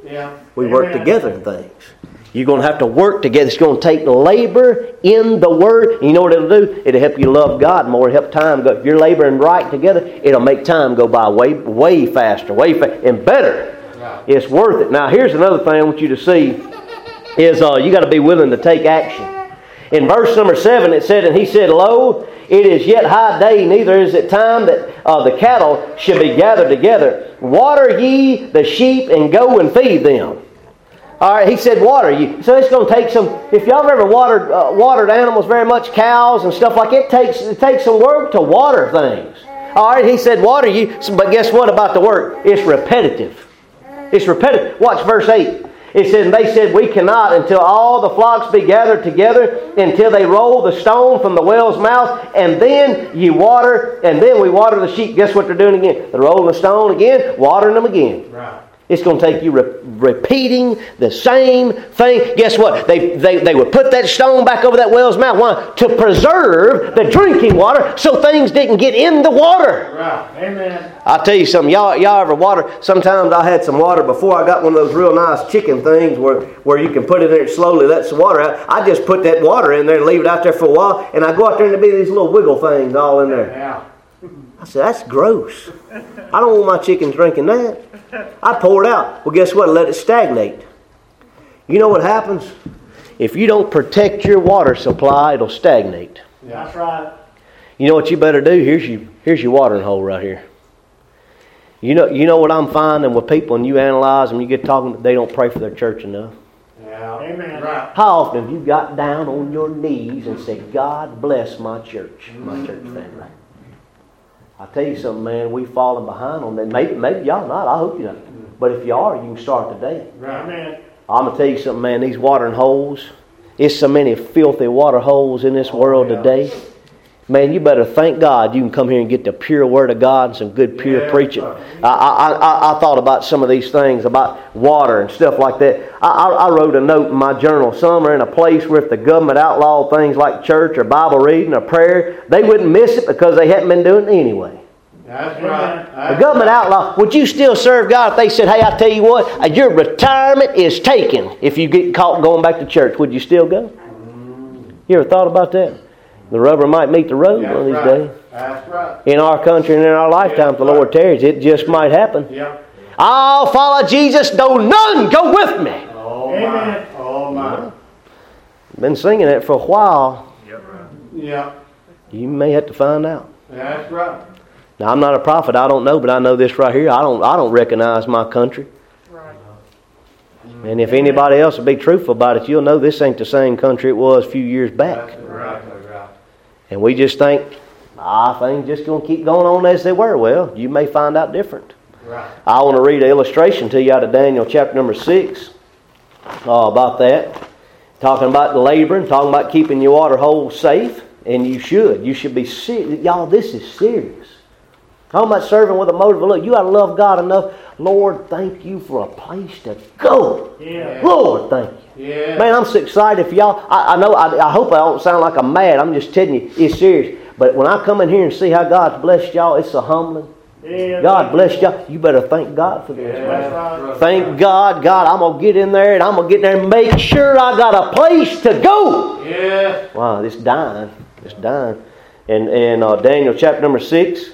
[SPEAKER 3] Yeah.
[SPEAKER 1] We work
[SPEAKER 4] Amen.
[SPEAKER 1] together in things. You're going to have to work together. It's going to take labor in the Word. And you know what it'll do? It'll help you love God more. It'll help time go. If you're laboring right together, it'll make time go by way, way faster, way fa- and better.
[SPEAKER 3] Right.
[SPEAKER 1] It's worth it. Now, here's another thing I want you to see is uh, you got to be willing to take action. In verse number seven, it said, "And he said, Lo, it is yet high day, neither is it time that uh, the cattle should be gathered together. Water ye the sheep, and go and feed them." All right, he said water you. So it's going to take some, if y'all have ever watered uh, watered animals very much, cows and stuff like it, it takes it takes some work to water things. All right, he said water you, but guess what about the work? It's repetitive. It's repetitive. Watch verse eight. It said, "And they said, We cannot until all the flocks be gathered together, until they roll the stone from the well's mouth, and then you water, and then we water the sheep." Guess what they're doing again? They're rolling the stone again, watering them again.
[SPEAKER 3] Right.
[SPEAKER 1] It's going to take you re- repeating the same thing. Guess what? They, they they would put that stone back over that well's mouth. Why? To preserve the drinking water so things didn't get in the water.
[SPEAKER 3] Right.
[SPEAKER 4] Amen.
[SPEAKER 1] I'll tell you something. Y'all, y'all ever water? Sometimes I had some water before I got one of those real nice chicken things where, where you can put it in there slowly, lets the water out. I just put that water in there and leave it out there for a while. And I go out there and there be these little wiggle things all in there.
[SPEAKER 3] Yeah.
[SPEAKER 1] I said, that's gross. I don't want my chickens drinking that. I pour it out. Well, guess what? Let it stagnate. You know what happens? If you don't protect your water supply, it'll stagnate.
[SPEAKER 3] Yeah.
[SPEAKER 4] That's right.
[SPEAKER 1] You know what you better do? Here's your, here's your watering hole right here. You know, you know what I'm finding with people, and you analyze them, you get talking, they don't pray for their church enough.
[SPEAKER 3] Yeah.
[SPEAKER 4] Amen.
[SPEAKER 3] Right.
[SPEAKER 1] How often have you got down on your knees and said, God bless my church, my church family? I tell you something, man, we've fallen behind on that. Maybe, maybe y'all not. I hope you don't. But if you are, you can start today.
[SPEAKER 3] Right.
[SPEAKER 4] Amen.
[SPEAKER 1] I'm going to tell you something, man. These watering holes, it's so many filthy water holes in this
[SPEAKER 3] Oh,
[SPEAKER 1] world
[SPEAKER 3] yeah.
[SPEAKER 1] today. Man, you better thank God you can come here and get the pure Word of God and some good pure
[SPEAKER 3] Yeah.
[SPEAKER 1] preaching. I, I, I, I thought about some of these things, about water and stuff like that. I, I, I wrote a note in my journal. Some are in a place where if the government outlawed things like church or Bible reading or prayer, they wouldn't miss it because they hadn't been doing it anyway.
[SPEAKER 3] That's right.
[SPEAKER 1] The
[SPEAKER 3] That's
[SPEAKER 1] government
[SPEAKER 3] right.
[SPEAKER 1] outlaw, would you still serve God if they said, hey, I tell you what, uh, your retirement is taken if you get caught going back to church? Would you still go? You ever thought about that? The rubber might meet the road
[SPEAKER 3] That's
[SPEAKER 1] one of these
[SPEAKER 3] right.
[SPEAKER 1] days.
[SPEAKER 3] That's right.
[SPEAKER 1] In our country and in our lifetime, if the Lord tarries, it just might happen.
[SPEAKER 3] Yep.
[SPEAKER 1] I'll follow Jesus, though none go with me.
[SPEAKER 3] Oh my.
[SPEAKER 4] Amen.
[SPEAKER 3] Oh my.
[SPEAKER 1] Been singing that for a while.
[SPEAKER 3] Yep.
[SPEAKER 1] You may have to find out.
[SPEAKER 3] That's right.
[SPEAKER 1] Now, I'm not a prophet. I don't know, but I know this right here. I don't. I don't recognize my country.
[SPEAKER 4] Right.
[SPEAKER 1] And if anybody else will be truthful about it, you'll know this ain't the same country it was a few years back.
[SPEAKER 3] That's exactly right.
[SPEAKER 1] And we just think, ah, things just going to keep going on as they were. Well, you may find out different.
[SPEAKER 3] Right.
[SPEAKER 1] I want to read an illustration to you out of Daniel chapter number six uh, about that. Talking about the laboring, talking about keeping your water hole safe. And you should. You should be serious. Y'all, this is serious. Talking about serving with a motive. Look, you got to love God enough. Lord, thank you for a place to go.
[SPEAKER 4] Yeah.
[SPEAKER 1] Lord, thank you.
[SPEAKER 3] Yeah.
[SPEAKER 1] Man, I'm so excited for y'all. I, I know, I, I hope I don't sound like I'm mad. I'm just telling you, it's serious. But when I come in here and see how God's blessed y'all, it's so humbling.
[SPEAKER 4] Yeah.
[SPEAKER 1] God bless y'all. You better thank God for this.
[SPEAKER 3] Yeah.
[SPEAKER 1] man.
[SPEAKER 4] That's right.
[SPEAKER 1] Thank God. God, I'm going to get in there and I'm going to get in there and make sure I got a place to go.
[SPEAKER 3] Yeah.
[SPEAKER 1] Wow, it's dying. It's dying. And in uh, Daniel chapter number six,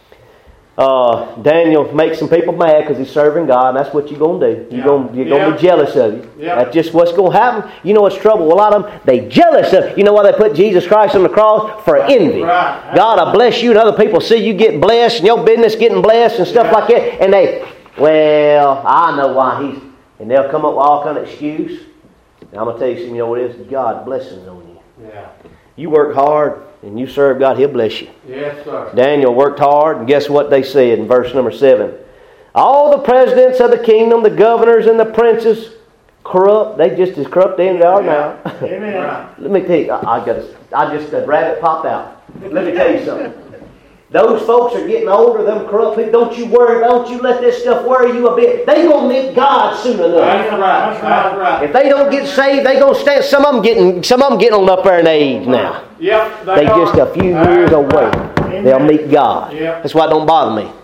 [SPEAKER 1] uh, Daniel makes some people mad because he's serving God, and that's what you're going to do. You're
[SPEAKER 3] Yeah.
[SPEAKER 1] going you're going to
[SPEAKER 3] Yeah.
[SPEAKER 1] be jealous of you.
[SPEAKER 3] Yeah.
[SPEAKER 1] That's just what's going to happen. You know what's trouble? A lot of them, they jealous of you. know why they put Jesus Christ on the cross? For envy.
[SPEAKER 3] Right.
[SPEAKER 1] God will bless you and other people see you get blessed and your business getting blessed and stuff
[SPEAKER 3] Yeah.
[SPEAKER 1] like that. And they, well, I know why he's... And they'll come up with all kind of excuse. And I'm going to tell you something, you know what it is? God blessings on you.
[SPEAKER 3] Yeah.
[SPEAKER 1] You work hard and you serve God, He'll bless you.
[SPEAKER 3] Yes, sir.
[SPEAKER 1] Daniel worked hard, and guess what they said in verse number seven? All the presidents of the kingdom, the governors and the princes, corrupt. They just as corrupt as they are now.
[SPEAKER 4] Amen.
[SPEAKER 3] Right.
[SPEAKER 1] Let me tell you, I, I got a, I just a rabbit popped out. Let me tell you something. Those folks are getting older, them corrupt people. Don't you worry, don't you let this stuff worry you a bit. They gonna meet God soon enough.
[SPEAKER 3] That's right. That's right.
[SPEAKER 1] If they don't get saved, they gonna stand. Some of them getting, some of them getting on up there in age now.
[SPEAKER 3] Yep.
[SPEAKER 1] They
[SPEAKER 3] are.
[SPEAKER 1] just a few
[SPEAKER 3] That's
[SPEAKER 1] years away.
[SPEAKER 3] right.
[SPEAKER 1] They'll meet God.
[SPEAKER 3] Yep.
[SPEAKER 1] That's why it don't bother me.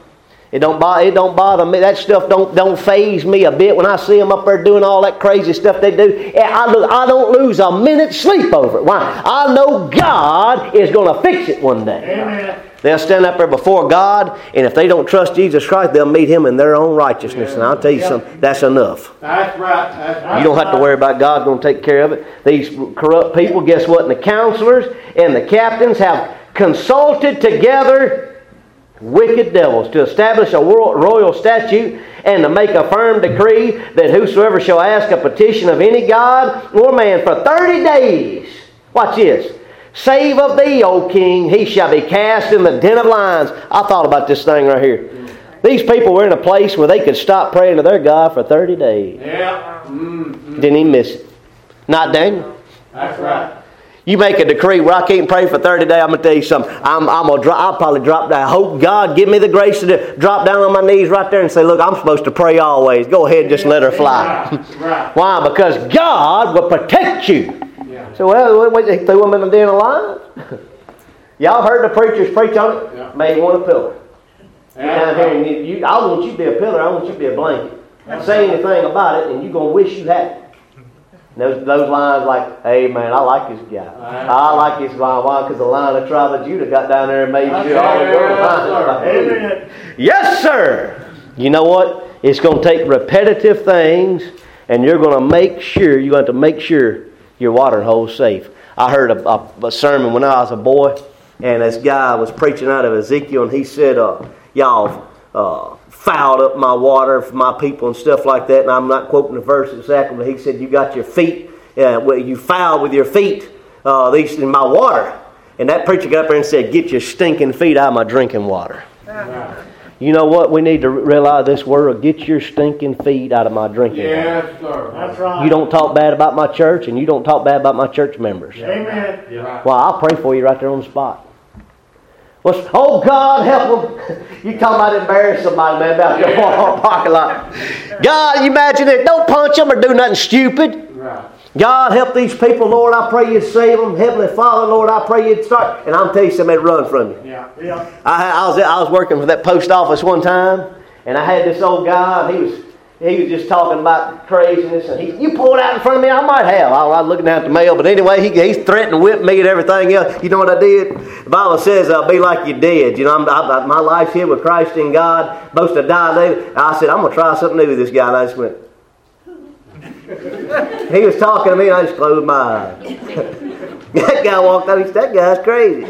[SPEAKER 1] It don't bother, it don't bother me. That stuff don't don't faze me a bit when I see them up there doing all that crazy stuff they do. I, I don't lose a minute's sleep over it. Why? I know God is going to fix it one day.
[SPEAKER 3] Amen.
[SPEAKER 1] They'll stand up there before God, and if they don't trust Jesus Christ, they'll meet Him in their own righteousness. And I'll tell you something, that's enough.
[SPEAKER 3] That's right. That's right.
[SPEAKER 1] You don't have to worry about God's going to take care of it. These corrupt people, guess what? And the counselors and the captains have consulted together wicked devils to establish a royal statute and to make a firm decree that whosoever shall ask a petition of any god or man for thirty days, watch this, save of thee, O king, he shall be cast in the den of lions. I thought about this thing right here. These people were in a place where they could stop praying to their God for thirty days.
[SPEAKER 3] Yeah. Mm-hmm.
[SPEAKER 1] Didn't even miss it. Not Daniel.
[SPEAKER 3] That's right.
[SPEAKER 1] You make a decree where I can't pray for thirty days. I'm going to tell you something. I'm, I'm gonna drop, I'll probably drop down. I hope God give me the grace to do, drop down on my knees right there and say, look, I'm supposed to pray always. Go ahead and just let her fly.
[SPEAKER 3] Right. Right.
[SPEAKER 1] Why? Because God will protect you.
[SPEAKER 3] Yeah.
[SPEAKER 1] So, well, wait, they threw them in the den of lions. Y'all heard the preachers preach on it?
[SPEAKER 3] Yeah.
[SPEAKER 1] Made one a pillar. You
[SPEAKER 3] Yeah.
[SPEAKER 1] down here, and you, you, I want you to be a pillar. I want you to be a blanket. Say anything about it, and you're going to wish you had it. Those, those lines like, hey man, I like this guy. I like this line. Why? Because the line of tribe of Judah got down there and made sure all the girls.
[SPEAKER 3] Amen.
[SPEAKER 1] Yes, sir. You know what? It's going to take repetitive things, and you're going to make sure, you're going to have to make sure your watering hole's safe. I heard a, a, a sermon when I was a boy, and this guy was preaching out of Ezekiel, and he said, uh, y'all uh, fouled up my water for my people and stuff like that. And I'm not quoting the verse exactly, but he said, you got your feet, uh, you fouled with your feet uh, these in my water. And that preacher got up there and said, get your stinking feet out of my drinking water.
[SPEAKER 3] Right.
[SPEAKER 1] You know what? We need to realize this world. Get your stinking feet out of my drinking
[SPEAKER 3] Yes,
[SPEAKER 1] water.
[SPEAKER 3] sir.
[SPEAKER 2] That's right.
[SPEAKER 1] You don't talk bad about my church, and you don't talk bad about my church members.
[SPEAKER 3] Amen.
[SPEAKER 2] Yeah.
[SPEAKER 1] Well, I'll pray for you right there on the spot. Well, oh, God, help them. You talking about embarrass somebody, man, about your parking lot. God, you imagine it. Don't punch them or do nothing stupid.
[SPEAKER 3] Right.
[SPEAKER 1] God, help these people, Lord. I pray you'd save them. Heavenly Father, Lord, I pray you'd start. And I'm telling you, somebody run from you.
[SPEAKER 3] Yeah.
[SPEAKER 2] Yeah.
[SPEAKER 1] I, I was I was working for that post office one time, and I had this old guy, and he was he was just talking about craziness, and he, you pulled out in front of me, I might have. I was looking at the mail, but anyway, he he's threatened to whip me and everything else. You know what I did? The Bible says, "I'll be like you dead." You know, I'm, I, my life's here with Christ in God. Supposed to die later. I said, I'm gonna try something new with this guy, and I just went. He was talking to me, and I just closed my eyes. That guy walked up. He said, "That guy's crazy."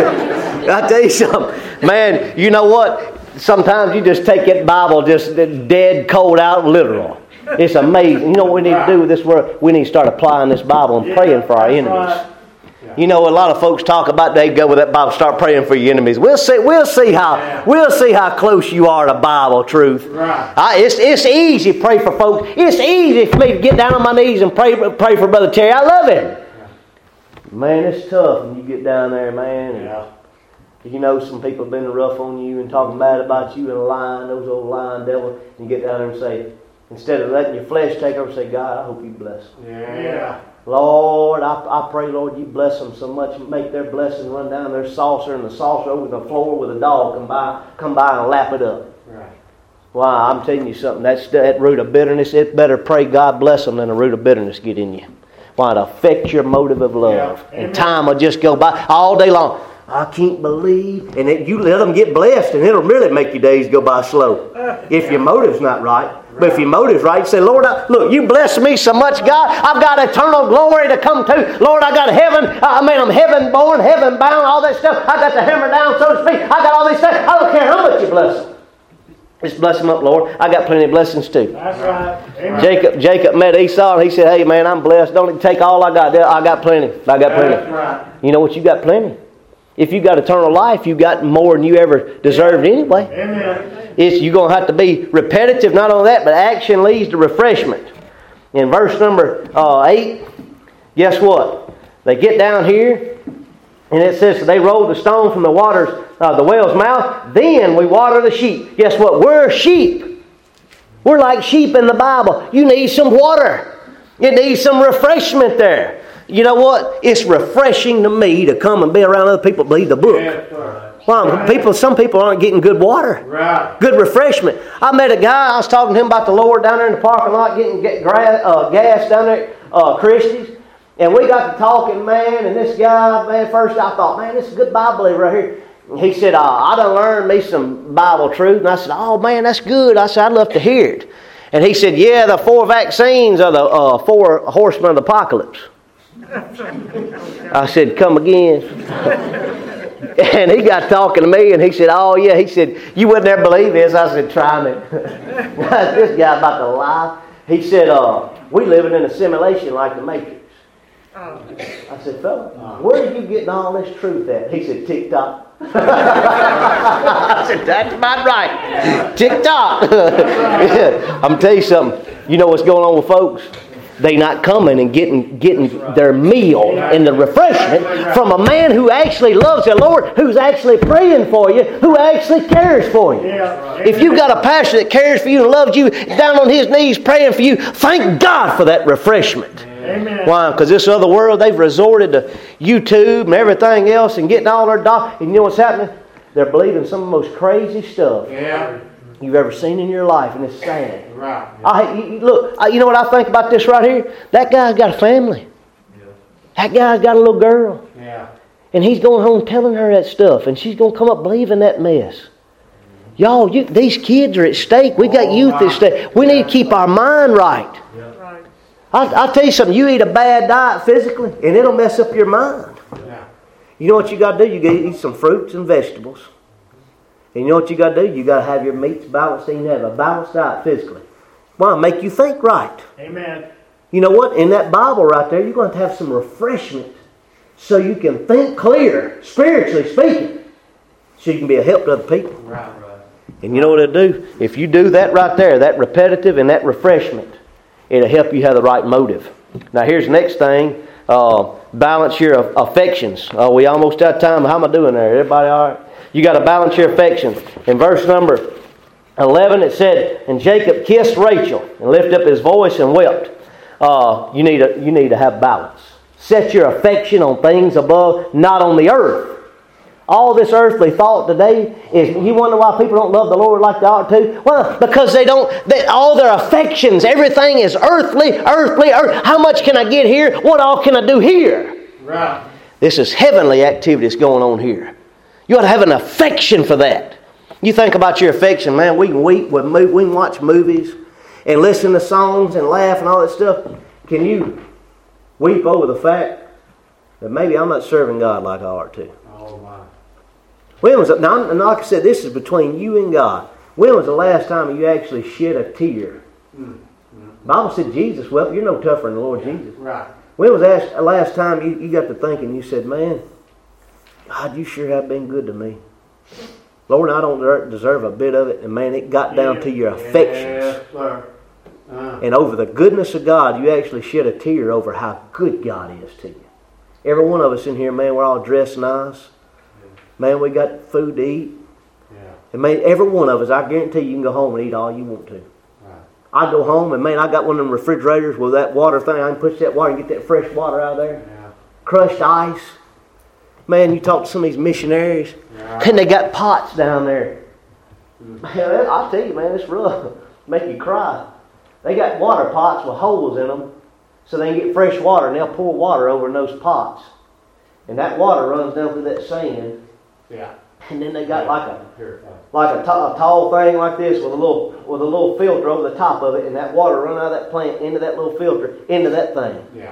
[SPEAKER 1] I tell you something, man. You know what? Sometimes you just take that Bible just dead cold out literal. It's amazing. You know what we need to do with this world? We need to start applying this Bible and praying for our enemies. You know, a lot of folks talk about they go with that Bible, start praying for your enemies. We'll see. We'll see how. We'll see how close you are to Bible truth.
[SPEAKER 3] Right.
[SPEAKER 1] I, it's it's easy to pray for folks. It's easy for me to get down on my knees and pray pray for Brother Terry. I love him. Man, it's tough when you get down there, man. And,
[SPEAKER 3] Yeah.
[SPEAKER 1] you know, some people have been rough on you and talking bad about you and lying, those old lying devils. And you get down there and say, instead of letting your flesh take over, say, God, I hope you bless them.
[SPEAKER 3] Yeah. Yeah.
[SPEAKER 1] Lord, I, I pray, Lord, you bless them so much, make their blessing run down their saucer and the saucer over the floor with a dog come by, come by and lap it up.
[SPEAKER 3] Right.
[SPEAKER 1] Why, I'm telling you something, that's that root of bitterness, it better pray God bless them than a root of bitterness get in you. Why, it affects your motive of love.
[SPEAKER 3] Yeah.
[SPEAKER 1] And time will just go by all day long. I can't believe. And it, you let them get blessed, and it'll really make your days go by slow. If your motive's not right. But if your motive's right, say, Lord, I, look, you bless me so much, God. I've got eternal glory to come to. Lord, I got heaven. I mean, I'm heaven born, heaven bound, all that stuff. I got the hammer down, so to speak. I got all these things. I don't care how much you bless them. Just bless them up, Lord. I got plenty of blessings too.
[SPEAKER 2] That's right. Amen.
[SPEAKER 1] Jacob, Jacob met Esau, and he said, hey, man, I'm blessed. Don't take all I got. I got plenty. I got plenty.
[SPEAKER 3] That's right.
[SPEAKER 1] You know what? You got plenty. If you got eternal life, you got more than you ever deserved anyway.
[SPEAKER 2] Amen.
[SPEAKER 1] It's, you're going to have to be repetitive, not only that, but action leads to refreshment. In verse number uh, eight, guess what? They get down here, and it says they rolled the stone from the waters, uh, the whale's mouth. Then we water the sheep. Guess what? We're sheep. We're like sheep in the Bible. You need some water. You need some refreshment there. You know what? It's refreshing to me to come and be around other people that believe the book.
[SPEAKER 3] Yes, sir.
[SPEAKER 1] Why? People, some people aren't getting good water.
[SPEAKER 3] Right.
[SPEAKER 1] Good refreshment. I met a guy, I was talking to him about the Lord down there in the parking lot, getting get gra- uh, gas down there, uh, Christie's. And we got to talking, man, and this guy, man, first I thought, man, this is a good Bible right here. And he said, uh, I done learned me some Bible truth. And I said, oh, man, that's good. I said, I'd love to hear it. And he said, yeah, the four vaccines are the uh, four horsemen of the apocalypse. I said, come again. And he got talking to me, and he said, oh, yeah. He said, you wouldn't ever believe this. I said, try me. This guy about to lie. He said, uh, we living in a simulation like the Matrix. I said, fella, where are you getting all this truth at? He said, TikTok. I said, that's about right. TikTok. I'm going to tell you something. You know what's going on with folks? They not coming and getting getting their meal and the refreshment from a man who actually loves the Lord, who's actually praying for you, who actually cares for you. If you've got a pastor that cares for you and loves you, down on his knees praying for you, thank God for that refreshment.
[SPEAKER 3] Amen.
[SPEAKER 1] Why? Because this other world, they've resorted to YouTube and everything else and getting all their doc. And you know what's happening? They're believing some of the most crazy stuff
[SPEAKER 3] Yeah.
[SPEAKER 1] you've ever seen in your life, and it's sad.
[SPEAKER 3] Right.
[SPEAKER 1] I, you, look, I, you know what I think about this right here? That guy's got a family.
[SPEAKER 2] Yeah.
[SPEAKER 1] That guy's got a little girl.
[SPEAKER 3] Yeah.
[SPEAKER 1] And he's going home telling her that stuff, and she's going to come up believing that mess. Y'all, you, these kids are at stake. We got youth at stake. We need to keep our mind right. I, I'll tell you something. You eat a bad diet physically, and it'll mess up your mind.
[SPEAKER 3] Yeah.
[SPEAKER 1] You know what you got to do? You got to eat some fruits and vegetables. And you know what you got to do? You got to have your meats balanced, and you have a balanced diet physically. Why? Make you think right.
[SPEAKER 3] Amen.
[SPEAKER 1] You know what? In that Bible right there, you're going to have some refreshment so you can think clear, spiritually speaking, so you can be a help to other people.
[SPEAKER 3] Right. Right.
[SPEAKER 1] And you know what it'll do? If you do that right there, that repetitive and that refreshment, it'll help you have the right motive. Now here's the next thing. Uh, balance your affections. Uh, we almost out of time. How am I doing there? Everybody all right? You got to balance your affections. In verse number eleven it said, and Jacob kissed Rachel and lifted up his voice and wept. Uh, you, need to, you need to have balance. Set your affection on things above, not on the earth. All this earthly thought today is, you wonder why people don't love the Lord like they ought to? Well, because they don't, they, all their affections, everything is earthly, earthly, earth. How much can I get here? What all can I do here?
[SPEAKER 3] Right.
[SPEAKER 1] This is heavenly activities going on here. You ought to have an affection for that. You think about your affection, man, we can weep, we can watch movies and listen to songs and laugh and all that stuff. Can you weep over the fact that maybe I'm not serving God like I ought to?
[SPEAKER 3] Oh my.
[SPEAKER 1] When was it? Now, and like I said, this is between you and God. When was the last time you actually shed a tear? Mm. The Bible said Jesus, well, you're no tougher than the Lord Jesus.
[SPEAKER 3] Right.
[SPEAKER 1] When was the last time you, you got to thinking, you said, man, God, you sure have been good to me. Lord, I don't deserve a bit of it. And man, it got down to your affections.
[SPEAKER 3] Yes, sir. Uh.
[SPEAKER 1] And over the goodness of God, you actually shed a tear over how good God is to you. Every one of us in here, man, we're all dressed nice. Man, we got food to eat.
[SPEAKER 3] Yeah.
[SPEAKER 1] And man, every one of us, I guarantee you can go home and eat all you want to.
[SPEAKER 3] Right.
[SPEAKER 1] I go home and man, I got one of them refrigerators with that water thing. I can push that water and get that fresh water out of there.
[SPEAKER 3] Yeah.
[SPEAKER 1] Crushed ice. Man, you talk to some of these missionaries,
[SPEAKER 3] Yeah.
[SPEAKER 1] and they got pots down there. Mm. Man, I'll tell you, man, it's rough. Make you cry. They got water pots with holes in them so they can get fresh water, and they'll pour water over in those pots. And that water runs down through that sand.
[SPEAKER 3] Yeah.
[SPEAKER 1] And then they got like a
[SPEAKER 3] Purified.
[SPEAKER 1] like a, t- a tall thing like this with a little with a little filter over the top of it, and that water run out of that plant into that little filter into that thing.
[SPEAKER 3] Yeah.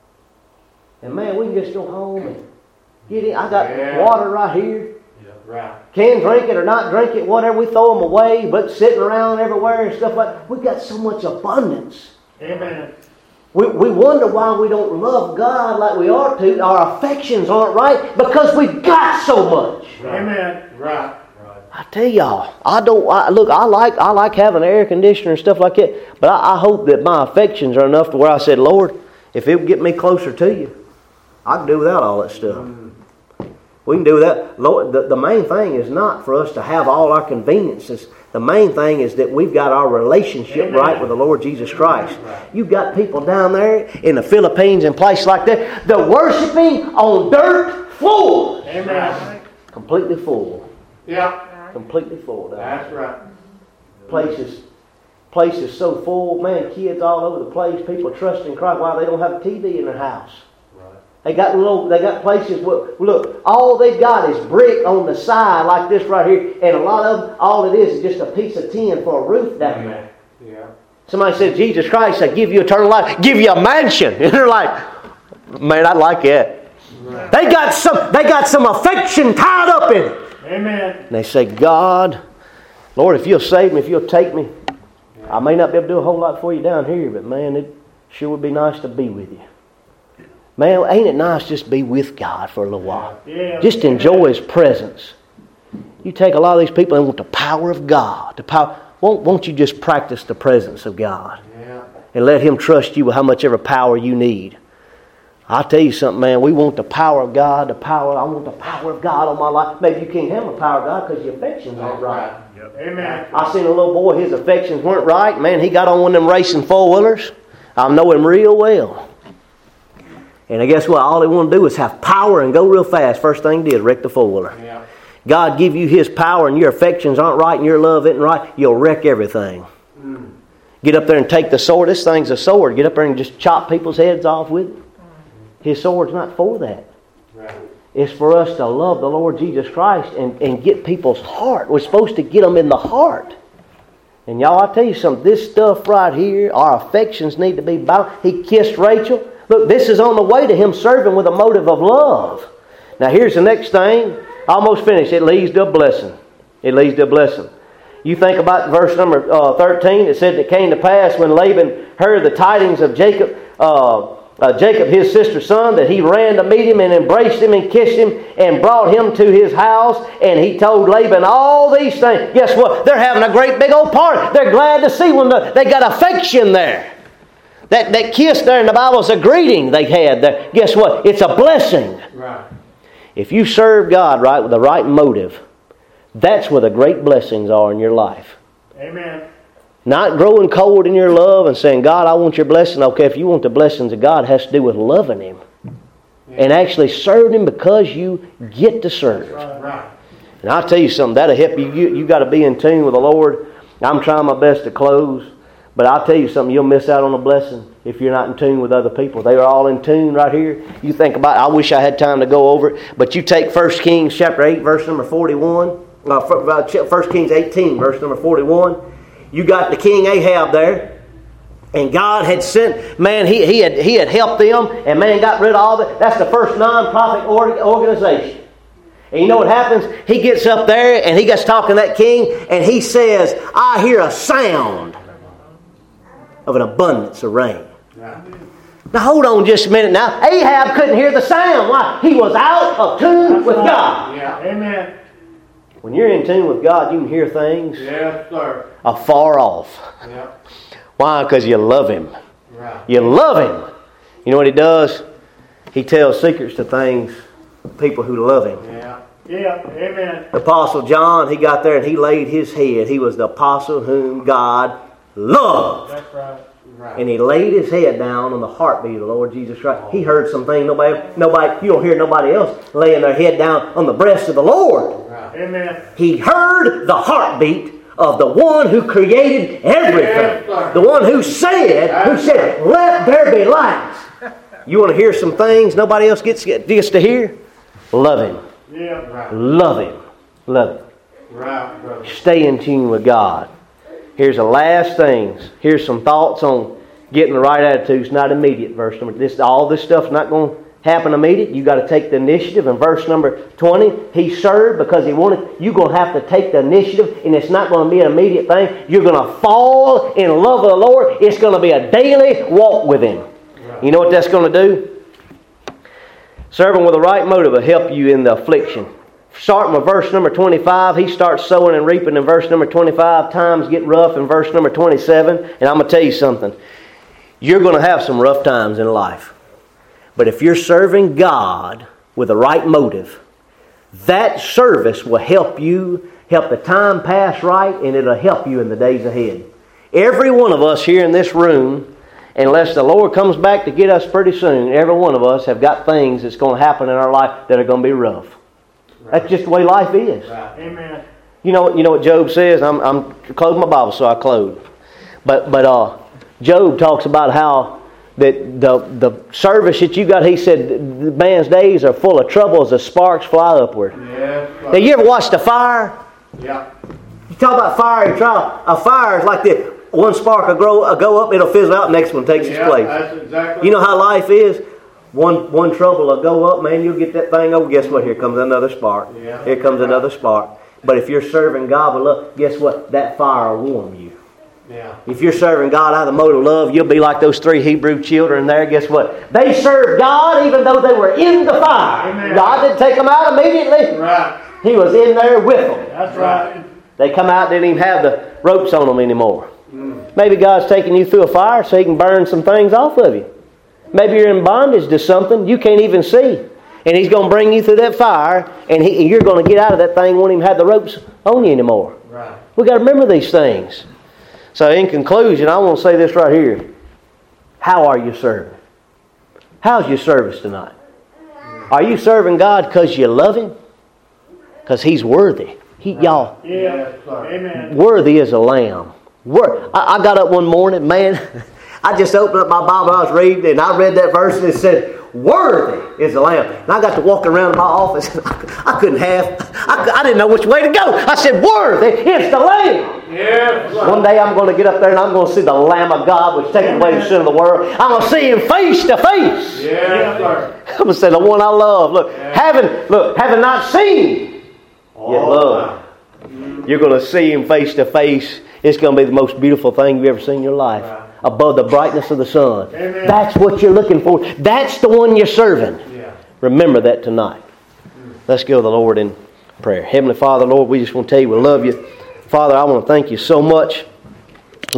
[SPEAKER 1] And man, we can just go home and get it. I got
[SPEAKER 3] Yeah.
[SPEAKER 1] water right here.
[SPEAKER 3] Yeah. Right.
[SPEAKER 1] Can drink it or not drink it, whatever. We throw them away, but sitting around everywhere and stuff like that. We got so much abundance.
[SPEAKER 3] Amen.
[SPEAKER 1] We, we wonder why we don't love God like we ought to. Our affections aren't right because we've got so much.
[SPEAKER 3] Right. Amen. Right.
[SPEAKER 1] I tell y'all, I don't. I, look, I like I like having air conditioner and stuff like that. But I, I hope that my affections are enough to where I said, Lord, if it would get me closer to you, I can do without all that stuff. Mm. We can do that. Lord, the, the main thing is not for us to have all our conveniences. The main thing is that we've got our relationship Amen. Right with the Lord Jesus Christ. Right. You've got people down there in the Philippines and places like that. They're worshiping on dirt floors.
[SPEAKER 3] Amen.
[SPEAKER 1] Completely full.
[SPEAKER 3] Yeah.
[SPEAKER 1] Completely full.
[SPEAKER 3] That's right.
[SPEAKER 1] Places, places so full, man, kids all over the place, people trusting Christ. Why they don't have a T V in their house?
[SPEAKER 2] Right.
[SPEAKER 1] They got little, they got places where, look, all they've got is brick on the side like this right here, and a lot of them, all it is is just a piece of tin for a roof down there.
[SPEAKER 3] Yeah.
[SPEAKER 1] Somebody said, Jesus Christ, I give you eternal life, give you a mansion. And they're like, man, I'd like that.
[SPEAKER 3] Right.
[SPEAKER 1] They got some, they got some affection tied up in it.
[SPEAKER 3] Amen.
[SPEAKER 1] And they say, God, Lord, if you'll save me, if you'll take me, I may not be able to do a whole lot for you down here, but man, it sure would be nice to be with you. Man, ain't it nice just to be with God for a little while?
[SPEAKER 3] Yeah.
[SPEAKER 1] Just enjoy His presence. You take a lot of these people and want the power of God. The power. Won't, won't you just practice the presence of God?
[SPEAKER 3] Yeah.
[SPEAKER 1] And let Him trust you with how much ever power you need. I'll tell you something, man. We want the power of God. The power. I want the power of God on my life. Maybe you can't handle the power of God because your affections aren't right.
[SPEAKER 3] Yep. Amen.
[SPEAKER 1] I seen a little boy. His affections weren't right. Man, he got on one of them racing four-wheelers. I know him real well. And I guess what? All they want to do is have power and go real fast. First thing he did, wreck the four-wheeler.
[SPEAKER 3] Yeah.
[SPEAKER 1] God give you His power and your affections aren't right and your love isn't right, you'll wreck everything.
[SPEAKER 3] Mm.
[SPEAKER 1] Get up there and take the sword. This thing's a sword. Get up there and just chop people's heads off with it. His sword's not for that.
[SPEAKER 3] Right.
[SPEAKER 1] It's for us to love the Lord Jesus Christ and, and get people's heart. We're supposed to get them in the heart. And y'all, I'll tell you something. This stuff right here, our affections need to be bound. He kissed Rachel. Look, this is on the way to him serving with a motive of love. Now here's the next thing. Almost finished. It leads to a blessing. It leads to a blessing. You think about verse number uh, thirteen. It said, it came to pass when Laban heard the tidings of Jacob, uh, uh, Jacob his sister's son, that he ran to meet him and embraced him and kissed him and brought him to his house. And he told Laban all these things. Guess what? They're having a great big old party. They're glad to see one. They got affection there. That, that kiss there in the Bible is a greeting they had there. Guess what? It's a blessing.
[SPEAKER 3] Right.
[SPEAKER 1] If you serve God right with the right motive, that's where the great blessings are in your life.
[SPEAKER 3] Amen.
[SPEAKER 1] Not growing cold in your love and saying, God, I want your blessing. Okay, if you want the blessings of God, it has to do with loving Him.
[SPEAKER 3] Yeah.
[SPEAKER 1] And actually serving Him because you get to serve.
[SPEAKER 3] Right. Right.
[SPEAKER 1] And I'll tell you something, that'll help you. You, you got to be in tune with the Lord. I'm trying my best to close. But I'll tell you something, you'll miss out on a blessing if you're not in tune with other people. They are all in tune right here. You think about it. I wish I had time to go over it. But you take First Kings chapter eight, verse number forty-one. Uh, First Kings eighteen, verse number forty-one. You got the king Ahab there. And God had sent, man, he, he, had, he had helped them. And man got rid of all that. That's the first non-profit organization. And you know what happens? He gets up there and he gets talking to that king. And he says, I hear a sound of an abundance of rain.
[SPEAKER 3] Right.
[SPEAKER 1] Now hold on just a minute now. Ahab couldn't hear the sound. Why? He was out of tune with God.
[SPEAKER 3] Yeah. Amen.
[SPEAKER 1] When you're in tune with God, you can hear things
[SPEAKER 3] Yes, sir.
[SPEAKER 1] afar off.
[SPEAKER 3] Yeah.
[SPEAKER 1] Why? Because you love Him.
[SPEAKER 3] Right.
[SPEAKER 1] You love Him. You know what He does? He tells secrets to things, people who love Him.
[SPEAKER 3] Yeah. Yeah. Amen.
[SPEAKER 1] The Apostle John, he got there and he laid his head. He was the apostle whom God loved.
[SPEAKER 3] That's right. Right.
[SPEAKER 1] And he laid his head down on the heartbeat of the Lord Jesus Christ. He heard something nobody, nobody, you don't hear nobody else laying their head down on the breast of the Lord.
[SPEAKER 3] Right. Amen.
[SPEAKER 1] He heard the heartbeat of the one who created everything.
[SPEAKER 3] Yes,
[SPEAKER 1] the one who said, who said, let there be light. You want to hear some things nobody else gets, gets to hear? Love Him.
[SPEAKER 3] Yeah. Right.
[SPEAKER 1] Love Him. Love Him.
[SPEAKER 3] Right, brother.
[SPEAKER 1] Stay in tune with God. Here's the last things. Here's some thoughts on getting the right attitudes, not immediate. Verse number this, all this stuff's not going to happen immediate. You got to take the initiative. In verse number twenty, he served because he wanted. You're going to have to take the initiative, and it's not going to be an immediate thing. You're going to fall in love with the Lord. It's going to be a daily walk with Him.
[SPEAKER 3] Right.
[SPEAKER 1] You know what that's going to do? Serving with the right motive will help you in the affliction. Starting with verse number twenty-five, he starts sowing and reaping in verse number twenty-five. Times get rough in verse number twenty-seven. And I'm going to tell you something. You're going to have some rough times in life. But if you're serving God with the right motive, that service will help you, help the time pass right, and it'll help you in the days ahead. Every one of us here in this room, unless the Lord comes back to get us pretty soon, every one of us have got things that's going to happen in our life that are going to be rough. That's just the way life is.
[SPEAKER 3] Right. Amen.
[SPEAKER 1] You know what? You know what Job says. I'm I'm closing my Bible, so I close. But but uh, Job talks about how that the the service that you got. He said the man's days are full of trouble as the sparks fly upward.
[SPEAKER 3] Yes.
[SPEAKER 1] Now you ever watched a fire?
[SPEAKER 3] Yeah.
[SPEAKER 1] You talk about fire and trial. A fire is like this. One spark will grow, will go up, it'll fizzle out, next one takes its
[SPEAKER 3] Yeah,
[SPEAKER 1] place.
[SPEAKER 3] that's exactly.
[SPEAKER 1] You know how life is? One one trouble will go up, man, you'll get that thing over. Guess what? Here comes another spark.
[SPEAKER 3] Yeah.
[SPEAKER 1] Here comes another spark. But if you're serving God with love, guess what? That fire will warm you.
[SPEAKER 3] Yeah.
[SPEAKER 1] If you're serving God out of the mode of love, you'll be like those three Hebrew children there. Guess what? They served God even though they were in the fire.
[SPEAKER 3] Amen.
[SPEAKER 1] God didn't take them out immediately.
[SPEAKER 3] Right.
[SPEAKER 1] He was in there with them.
[SPEAKER 3] That's right.
[SPEAKER 1] They come out, didn't even have the ropes on them anymore. Maybe God's taking you through a fire so He can burn some things off of you. Maybe you're in bondage to something you can't even see. And He's going to bring you through that fire, and, he, and you're going to get out of that thing, won't even have the ropes on you anymore.
[SPEAKER 3] Right.
[SPEAKER 1] We've got to remember these things. So in conclusion, I want to say this right here. How are you serving? How's your service tonight? Are you serving God because you love Him? Because He's worthy. He, y'all,
[SPEAKER 3] Yeah. Amen.
[SPEAKER 1] worthy as a lamb. Wor- I, I got up one morning, man. I just opened up my Bible I was reading, and I read that verse, and it said, "Worthy is the lamb." And I got to walk around in my office, and I, I couldn't have, I, I didn't know which way to go. I said, "Worthy is the lamb."
[SPEAKER 3] Yeah.
[SPEAKER 1] One day I'm going to get up there, and I'm going to see the Lamb of God, which takes away the sin of the world. I'm going to see Him face to face.
[SPEAKER 3] Yeah, sir.
[SPEAKER 1] I'm going to say the one I love. Look,
[SPEAKER 3] Yeah.
[SPEAKER 1] having look, having not seen, yet
[SPEAKER 3] Oh,
[SPEAKER 1] love. You're going to see Him face to face. It's going to be the most beautiful thing you've ever seen in your life.
[SPEAKER 3] Right.
[SPEAKER 1] Above the brightness of the sun.
[SPEAKER 3] Amen.
[SPEAKER 1] That's what you're looking for. That's the one you're serving.
[SPEAKER 3] Yeah.
[SPEAKER 1] Remember that tonight. Let's go to the Lord in prayer. Heavenly Father, Lord, we just want to tell you we love you. Father, I want to thank you so much